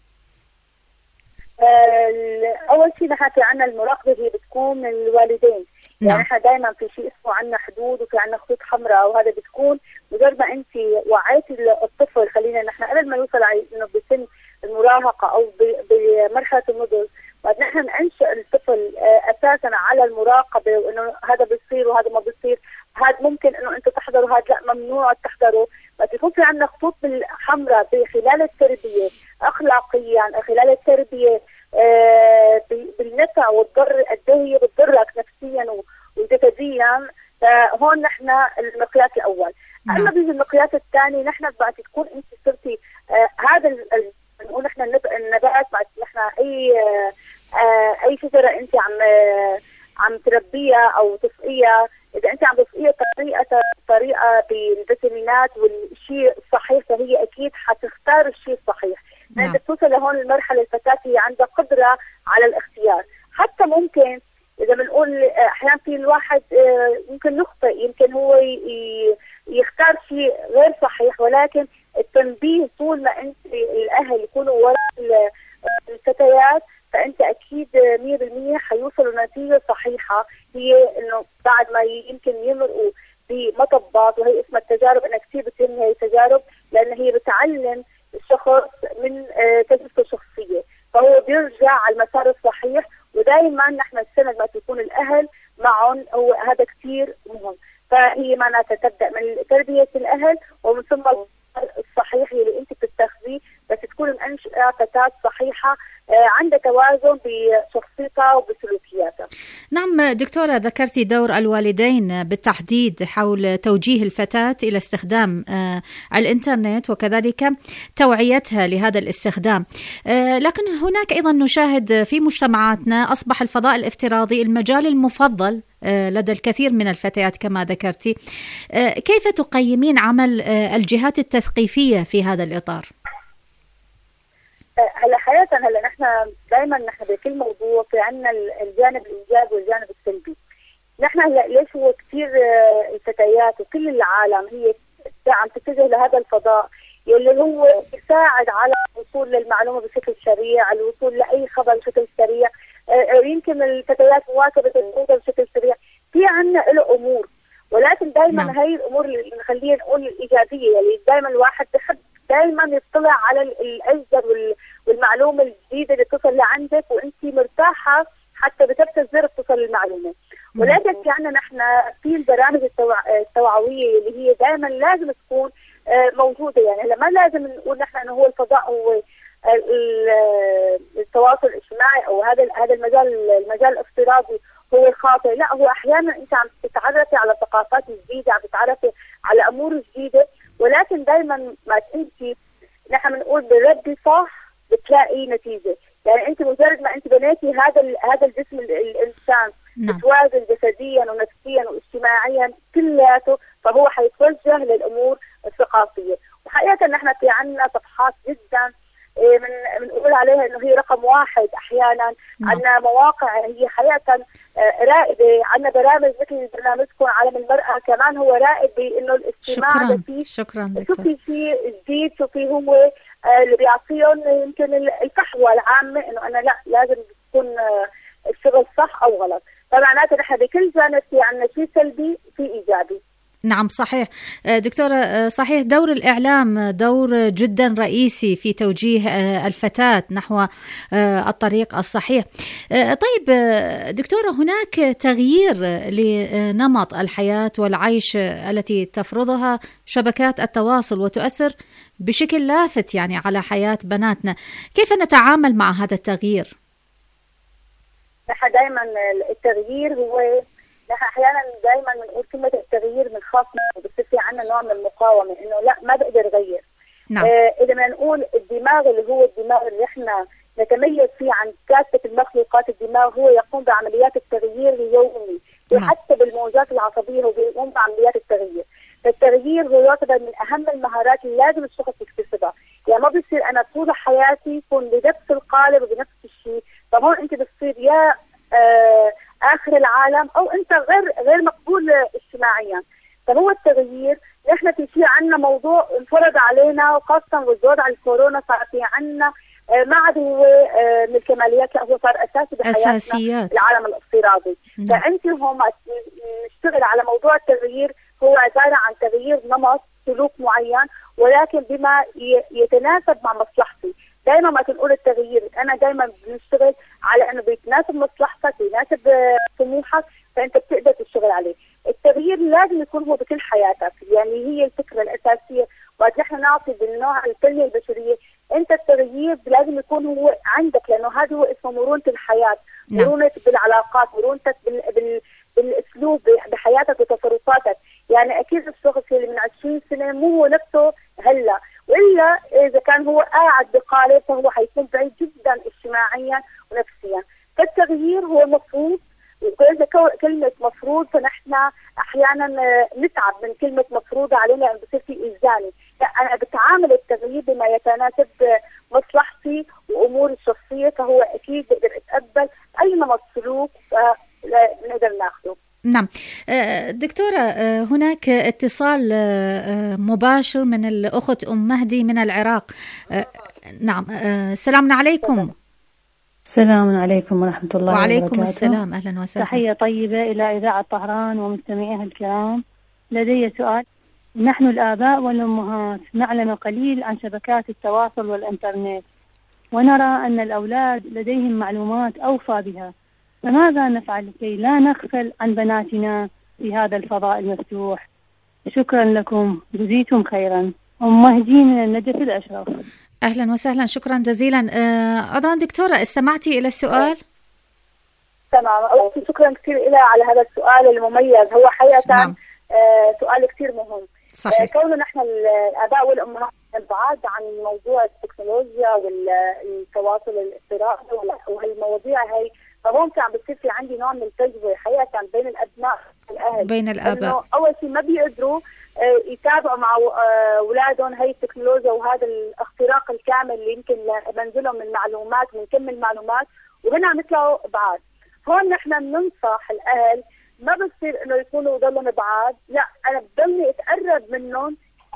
أول شيء نحن في عنا المراقبة هي بتكون من الوالدين. نعم. يعني نحن دائما في شيء اسمه عنا حدود وفي عنا خطوط حمراء، وهذا بتكون مجرد ما انت وعيتي الطفل، خلينا نحن قبل ما يوصل انه بسن المراهقه او بمرحله النضج، بعد نحن ننشئ الطفل اساسا على المراقبه، وانه هذا بيصير وهذا ما بيصير، هذا ممكن انه انت تحضره، هذا لا ممنوع تحضره. بس يكون في عنا خطوط حمراء خلال التربيه اخلاقيا، خلال التربيه آه بالنفع والضر، قد ايه هي بتضرك نفسيا وجسديا. فهون نحن المقياس الاول. اما بيجي المقياس الثاني، نحن بعد تكون انت صرتي آه هذا نقول نحن النبات، بعد نحن اي آه آه اي شجره انت عم آه عم تربيها او تسقيها، اذا انت عم تسقيها طريقه طريقه بالفيتامينات والشيء الصحيح، فهي اكيد حتختار الشيء الصحيح. نعم. انت توصل لهون المرحله الفتاه هي عندها قدره على الاختيار. حتى ممكن اذا إذا بنقول أحيانا في الواحد يمكن نخطئ، يمكن هو يختار شيء غير صحيح، ولكن التنبيه طول ما أنت الأهل يكونوا وراء الفتيات فأنت أكيد مية بالمية حيوصلوا نتيجة صحيحة، هي إنه بعد ما يمكن يمرقوا بمطبات، وهي اسمها التجارب. أنا كثير بتهمني هي التجارب لأن هي بتعلم الشخص من تجربته الشخصية، فهو بيرجع على المسار الصحيح. ودائما نحن السند ما تكون الأهل معهم، هو هذا كثير مهم. فهي معناتها تبدأ من تربية الأهل ومن ثم الصحيح اللي أنت بتتخذيه، بس تكون منشأة فتاة صحيحة عندها توازن بشخصيتها وبسلوكياتها. نعم دكتورة، ذكرتي دور الوالدين بالتحديد حول توجيه الفتاة إلى استخدام الإنترنت وكذلك توعيتها لهذا الاستخدام، لكن هناك أيضا نشاهد في مجتمعاتنا أصبح الفضاء الافتراضي المجال المفضل لدى الكثير من الفتيات كما ذكرتي. كيف تقيمين عمل الجهات التثقيفية في هذا الإطار؟ هلا حقيقة هلا نحن دائما نحن بكل موضوع في عنا الجانب الإيجابي والجانب السلبي. نحن هلا ليش هو كثير الفتيات وكل العالم هي عم تتجه لهذا الفضاء يلي هو يساعد على الوصول للمعلومة بشكل سريع، الوصول لأي خبر بشكل سريع، يمكن الفتيات مواكبة الأمور بشكل سريع. في عنا له أمور، ولكن دائما نعم. هاي الأمور اللي خلينا نقول الإيجابية اللي دائما الواحد بحب دائما يطلع على الأجدر والمعلومة الجديدة اللي تصل لعندك وانت مرتاحة حتى بتبت الزر بتصل المعلومة. ولكن في عنا نحن في البرامج التوعوية اللي هي دائما لازم تكون موجودة. يعني هلا ما لازم نقول نحن انه هو الفضاء هو التواصل الاجتماعي او هذا هذا المجال المجال الافتراضي هو الخاطئ، لا، هو احيانا انت عم تتعرفي على ثقافات جديدة، عم تتعرفي على امور جديدة، ولكن دائما ما انت نحن بنقول بالرد صح بتلاقي نتيجة. يعني انت مجرد ما انت بنيتي هذا هذا الجسم الانسان متوازن جسديا ونفسيا واجتماعيا كلياته، فهو حيتوجه للامور الثقافية. وحقيقة نحن في عنا صفحات جدا من بنقول عليها انه هي رقم واحد احيانا. عندنا مواقع هي حقيقة رائدة، عندنا برامج مثل برنامجكم عالم المرأة كمان هو رائد بانه الاستماع. شكرا فيه. شكرا دكتور. شوفي شيء جديد، شوفي هو اللي بيعطيهم يمكن الفحوى العامة انه انا لا لازم تكون الشغل صح او غلط. فمعناته نحن بكل جانب في عندنا شيء سلبي في ايجابي. نعم صحيح دكتورة، صحيح دور الإعلام دور جدا رئيسي في توجيه الفتاة نحو الطريق الصحيح. طيب دكتورة، هناك تغيير لنمط الحياة والعيش التي تفرضها شبكات التواصل وتؤثر بشكل لافت يعني على حياة بناتنا، كيف نتعامل مع هذا التغيير؟ نحن دائما التغيير هو نحن احيانا دائما بنقول كلمه التغيير بنخاف منه، بصير في عندنا نوع من المقاومه انه لا ما بقدر اغير. نعم. آه اذا ما نقول الدماغ اللي هو الدماغ اللي احنا نتميز فيه عن كافه المخلوقات، الدماغ هو يقوم بعمليات التغيير اليومي. نعم. وحتى بالموجات العصبيه هو بيقوم بعمليات التغيير. فالتغيير هو يعتبر من اهم المهارات اللي لازم الشخص يكتسبها. يعني ما بيصير انا طول حياتي يكون بنفس القالب وبنفس الشيء، فهون انت بتصير يا آه آخر العالم أو أنت غير غير مقبول اجتماعيا. فهو التغيير نحن في شيء عندنا موضوع انفرض علينا، وخاصة والزود على الكورونا صار في عندنا ما عاد هو من الكماليات، لا هو صار أساسي بحياتنا. أساسيات العالم الافتراضي. فأنت هم نشتغل على موضوع التغيير هو عبارة عن تغيير نمط سلوك معين، ولكن بما يتناسب مع مصلحتي. دائما ما تنقول التغيير، انا دائما بنشتغل على انه بيتناسب مصلحتك، بيناسب طموحك، فانت بتقدر تشتغل عليه. التغيير لازم يكون هو بكل حياتك، يعني هي الفكره الاساسيه. وقت نحن نعطي بالنوع التنميه البشريه، انت التغيير لازم يكون هو عندك، لانه هذا هو اسمه مرونه الحياه. نعم. مرونه بالعلاقات، مرونتك بال... بال... بالاسلوب بحياتك وتصرفاتك. يعني اكيد الشخص اللي من عشرين سنه مو هو نفسه هلا، وإلا إذا كان هو قاعد بقالب فهو حيكون بعيد جدا اجتماعيا ونفسيا. فالتغيير هو مفروض، وإذا كلمة مفروض فنحن أحيانا نتعب من كلمة مفروضة علينا لأنه بصير في إلزامي. لا، أنا بتعامل التغيير بما يتناسب مصلحتي وأموري الشخصية، فهو أكيد بقدر أتقبل أي نمط سلوك بنقدر ناخده. نعم دكتورة، هناك اتصال مباشر من الأخت أم مهدي من العراق. نعم، السلام عليكم. السلام عليكم ورحمة الله وبركاته. وعليكم السلام، أهلا وسهلا. تحية طيبة إلى إذاعة طهران ومستمعيها الكرام. لدي سؤال. نحن الآباء والأمهات نعلم القليل عن شبكات التواصل والإنترنت، ونرى أن الأولاد لديهم معلومات أوفى بها، فماذا نفعل لكي لا نغفل عن بناتنا في هذا الفضاء المفتوح؟ شكرا لكم، جزيتم خيرا. أم مهدي من النجف الأشرف. أهلا وسهلا، شكرا جزيلا. عذرا دكتورة، استمعتي إلى السؤال؟ تمام، شكرا كثير إلى على هذا السؤال المميز. هو حقيقة نعم. آه سؤال كثير مهم. صحيح. آه كونه نحن الآباء والأمهات بعاد عن موضوع التكنولوجيا والتواصل الافتراضي وهالمواضيع هي، فهون كان بتصير في عندي نوع من التجربة حقيقة بين الأبناء والأهل، بين الآباء. أول شيء ما بيقدروا يتابعوا مع أولادهم هاي التكنولوجيا وهذا الاختراق الكامل اللي يمكن منزلهم من معلومات من كم المعلومات، وهنا عم يطلعوا بعاد. هون نحن بننصح الأهل ما بصير إنه يكونوا يضلوا بعاد، لا أنا بضلني أتقرب منهم،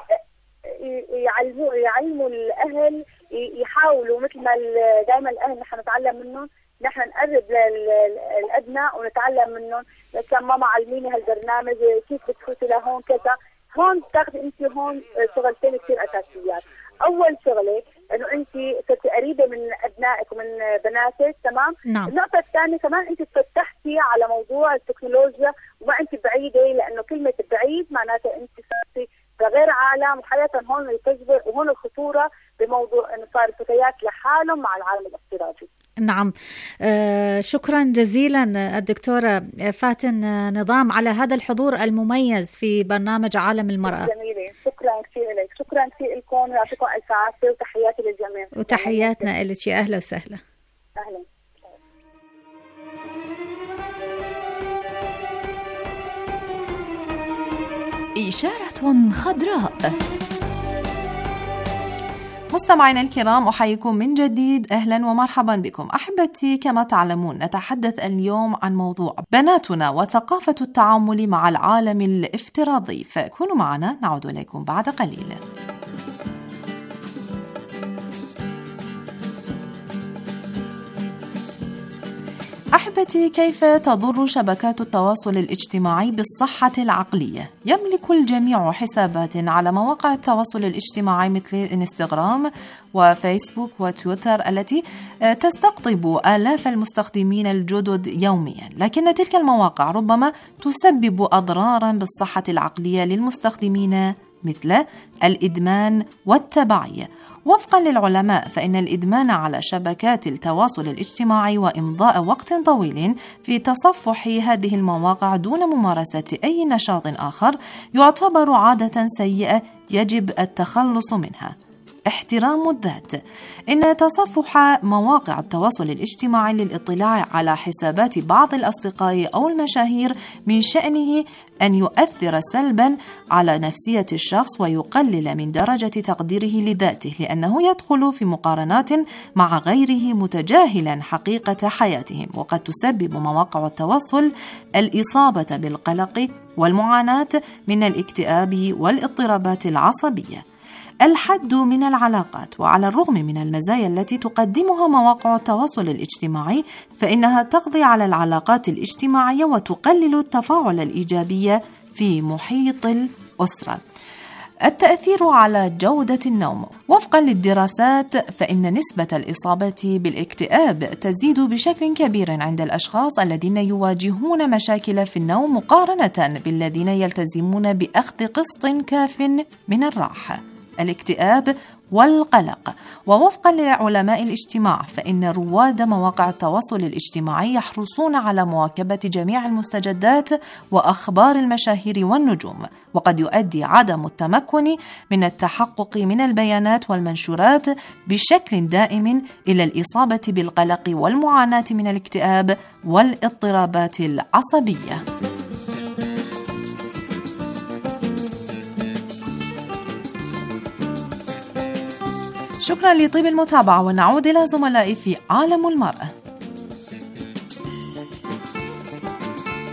يعلموا يعلموا الأهل، يحاولوا مثل ما دائما الأهل نحن نتعلم منهم، نحن نقرب للأبناء ونتعلم منهم. مثلا ماما علميني هالبرنامج، كيف بتفوتي لهون كذا. هون بتاخذي انت هون شغلتين كثير اساسيات. اول شغله انه انت صرتي قريبه من ابنائك ومن بناتك، تمام؟ نعم. النقطه الثانيه كمان انت فتحتي على موضوع التكنولوجيا وما انت بعيده، لانه كلمه بعيد معناتها انت صرتي بغير عالم، وحقيقه هون التجربه وهون الخطوره بموضوع انه صار الفتيات لحالهم مع العالم الافتراضي. نعم، آه شكرا جزيلا الدكتورة فاتن نظام على هذا الحضور المميز في برنامج عالم المرأة. جميلة، شكرا كثير لك، شكرا كثير لكم، ويعطيكم الف عافية، وتحياتي للجميع. وتحياتنا لك، أهلا وسهلا. أهلا. إشارة خضراء. مستمعينا الكرام، أحييكم من جديد، أهلا ومرحبا بكم. أحبتي، كما تعلمون نتحدث اليوم عن موضوع بناتنا وثقافة التعامل مع العالم الافتراضي، فكونوا معنا، نعود إليكم بعد قليل. أحبتي، كيف تضر شبكات التواصل الاجتماعي بالصحة العقلية؟ يملك الجميع حسابات على مواقع التواصل الاجتماعي مثل إنستغرام وفيسبوك وتويتر التي تستقطب آلاف المستخدمين الجدد يوميا، لكن تلك المواقع ربما تسبب أضرارا بالصحة العقلية للمستخدمين مثل الإدمان والتبعية. وفقا للعلماء، فإن الإدمان على شبكات التواصل الاجتماعي وإمضاء وقت طويل في تصفح هذه المواقع دون ممارسة أي نشاط آخر يعتبر عادة سيئة يجب التخلص منها. احترام الذات. إن تصفح مواقع التواصل الاجتماعي للاطلاع على حسابات بعض الأصدقاء أو المشاهير من شأنه أن يؤثر سلبا على نفسية الشخص ويقلل من درجة تقديره لذاته، لأنه يدخل في مقارنات مع غيره متجاهلا حقيقة حياتهم. وقد تسبب مواقع التواصل الإصابة بالقلق والمعاناة من الاكتئاب والاضطرابات العصبية. الحد من العلاقات. وعلى الرغم من المزايا التي تقدمها مواقع التواصل الاجتماعي، فإنها تقضي على العلاقات الاجتماعية وتقلل التفاعل الإيجابي في محيط الأسرة. التأثير على جودة النوم. وفقا للدراسات، فإن نسبة الإصابة بالاكتئاب تزيد بشكل كبير عند الأشخاص الذين يواجهون مشاكل في النوم مقارنة بالذين يلتزمون بأخذ قسط كاف من الراحة. الاكتئاب والقلق. ووفقا لعلماء الاجتماع، فإن رواد مواقع التواصل الاجتماعي يحرصون على مواكبة جميع المستجدات وأخبار المشاهير والنجوم، وقد يؤدي عدم التمكن من التحقق من البيانات والمنشورات بشكل دائم إلى الإصابة بالقلق والمعاناة من الاكتئاب والاضطرابات العصبية. شكرا لطيب المتابعة، ونعود إلى زملائي في عالم المرأة.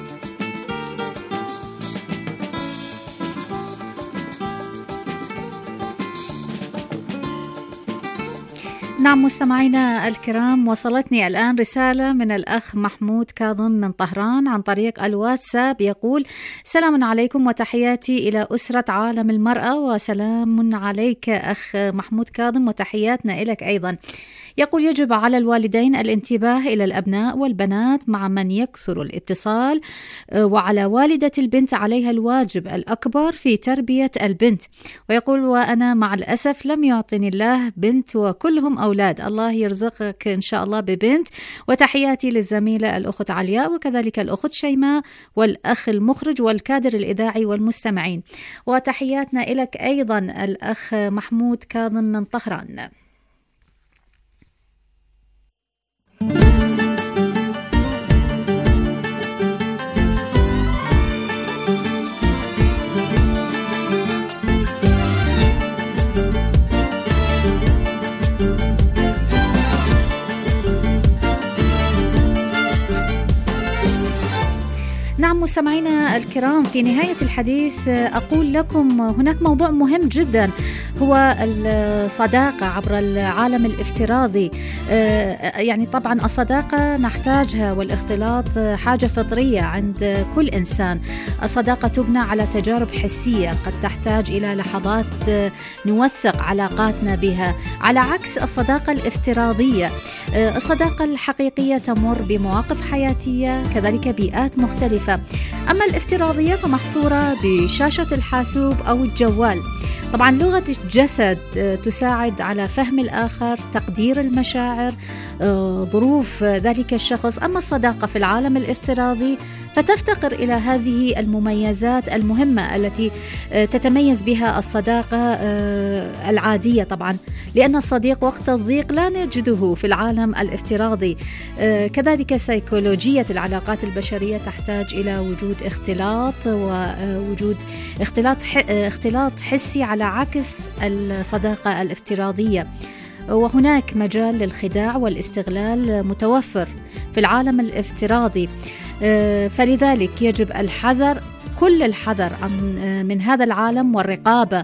نعم مستمعينا الكرام، وصلتني الآن رسالة من الأخ محمود كاظم من طهران عن طريق الواتساب. يقول: سلام عليكم وتحياتي إلى أسرة عالم المرأة. وسلام عليك أخ محمود كاظم وتحياتنا إليك أيضا. يقول: يجب على الوالدين الانتباه إلى الأبناء والبنات مع من يكثر الاتصال، وعلى والدة البنت عليها الواجب الأكبر في تربية البنت. ويقول: وأنا مع الأسف لم يعطني الله بنت وكلهم أولاد، الله يرزقك إن شاء الله ببنت. وتحياتي للزميلة الأخت علياء وكذلك الأخت شيماء والأخ المخرج والكادر الإذاعي والمستمعين. وتحياتنا إليك أيضا الأخ محمود كاظم من طهران. نعم مستمعينا الكرام، في نهاية الحديث أقول لكم هناك موضوع مهم جدا، هو الصداقة عبر العالم الافتراضي. يعني طبعا الصداقة نحتاجها، والاختلاط حاجة فطرية عند كل إنسان. الصداقة تبنى على تجارب حسية قد تحتاج إلى لحظات نوثق علاقاتنا بها، على عكس الصداقة الافتراضية. الصداقة الحقيقية تمر بمواقف حياتية، كذلك بيئات مختلفة. أما الافتراضية فمحصورة بشاشة الحاسوب أو الجوال. طبعا لغة الجسد تساعد على فهم الآخر، تقدير المشاعر، ظروف ذلك الشخص. أما الصداقة في العالم الافتراضي فتفتقر إلى هذه المميزات المهمة التي تتميز بها الصداقة العادية، طبعا لأن الصديق وقت الضيق لا نجده في العالم الافتراضي. كذلك سيكولوجية العلاقات البشرية تحتاج إلى وجود اختلاط، ووجود اختلاط اختلاط حسي على عكس الصداقة الافتراضية. وهناك مجال للخداع والاستغلال متوفر في العالم الافتراضي، فلذلك يجب الحذر، كل الحذر من هذا العالم، والرقابة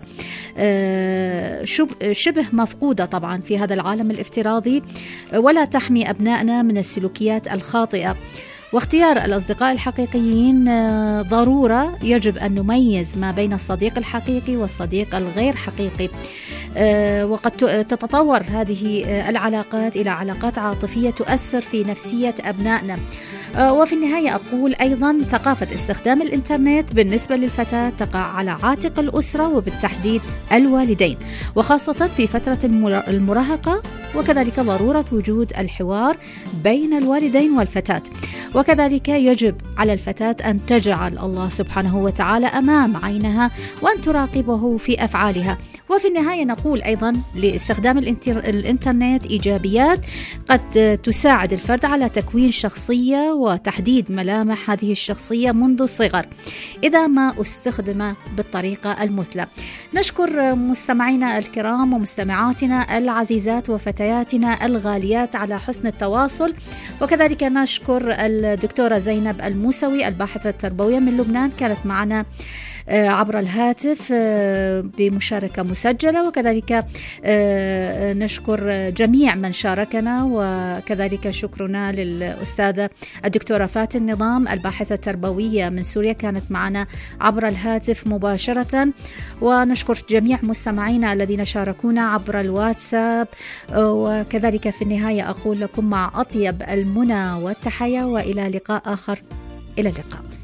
شبه مفقودة طبعا في هذا العالم الافتراضي، ولا تحمي أبنائنا من السلوكيات الخاطئة. واختيار الأصدقاء الحقيقيين ضرورة. يجب أن نميز ما بين الصديق الحقيقي والصديق الغير حقيقي، وقد تتطور هذه العلاقات إلى علاقات عاطفية تؤثر في نفسية أبنائنا. وفي النهاية أقول أيضا ثقافة استخدام الإنترنت بالنسبة للفتاة تقع على عاتق الأسرة وبالتحديد الوالدين، وخاصة في فترة المراهقة، وكذلك ضرورة وجود الحوار بين الوالدين والفتاة. وكذلك يجب على الفتاة أن تجعل الله سبحانه وتعالى أمام عينها وأن تراقبه في أفعالها. وفي النهاية نقول أيضا لاستخدام الإنترنت إيجابيات قد تساعد الفرد على تكوين شخصية وتحديد ملامح هذه الشخصية منذ الصغر إذا ما استخدم بالطريقة المثلى. نشكر مستمعينا الكرام ومستمعاتنا العزيزات وفتياتنا الغاليات على حسن التواصل، وكذلك نشكر الدكتورة زينب الموسوي الباحثة التربوية من لبنان، كانت معنا عبر الهاتف بمشاركة مسجلة، وكذلك نشكر جميع من شاركنا، وكذلك شكرنا للأستاذة الدكتورة فاتن نظام الباحثة التربوية من سوريا، كانت معنا عبر الهاتف مباشرة. ونشكر جميع مستمعينا الذين شاركونا عبر الواتساب. وكذلك في النهاية أقول لكم مع أطيب المنى والتحية، وإلى لقاء آخر، إلى اللقاء.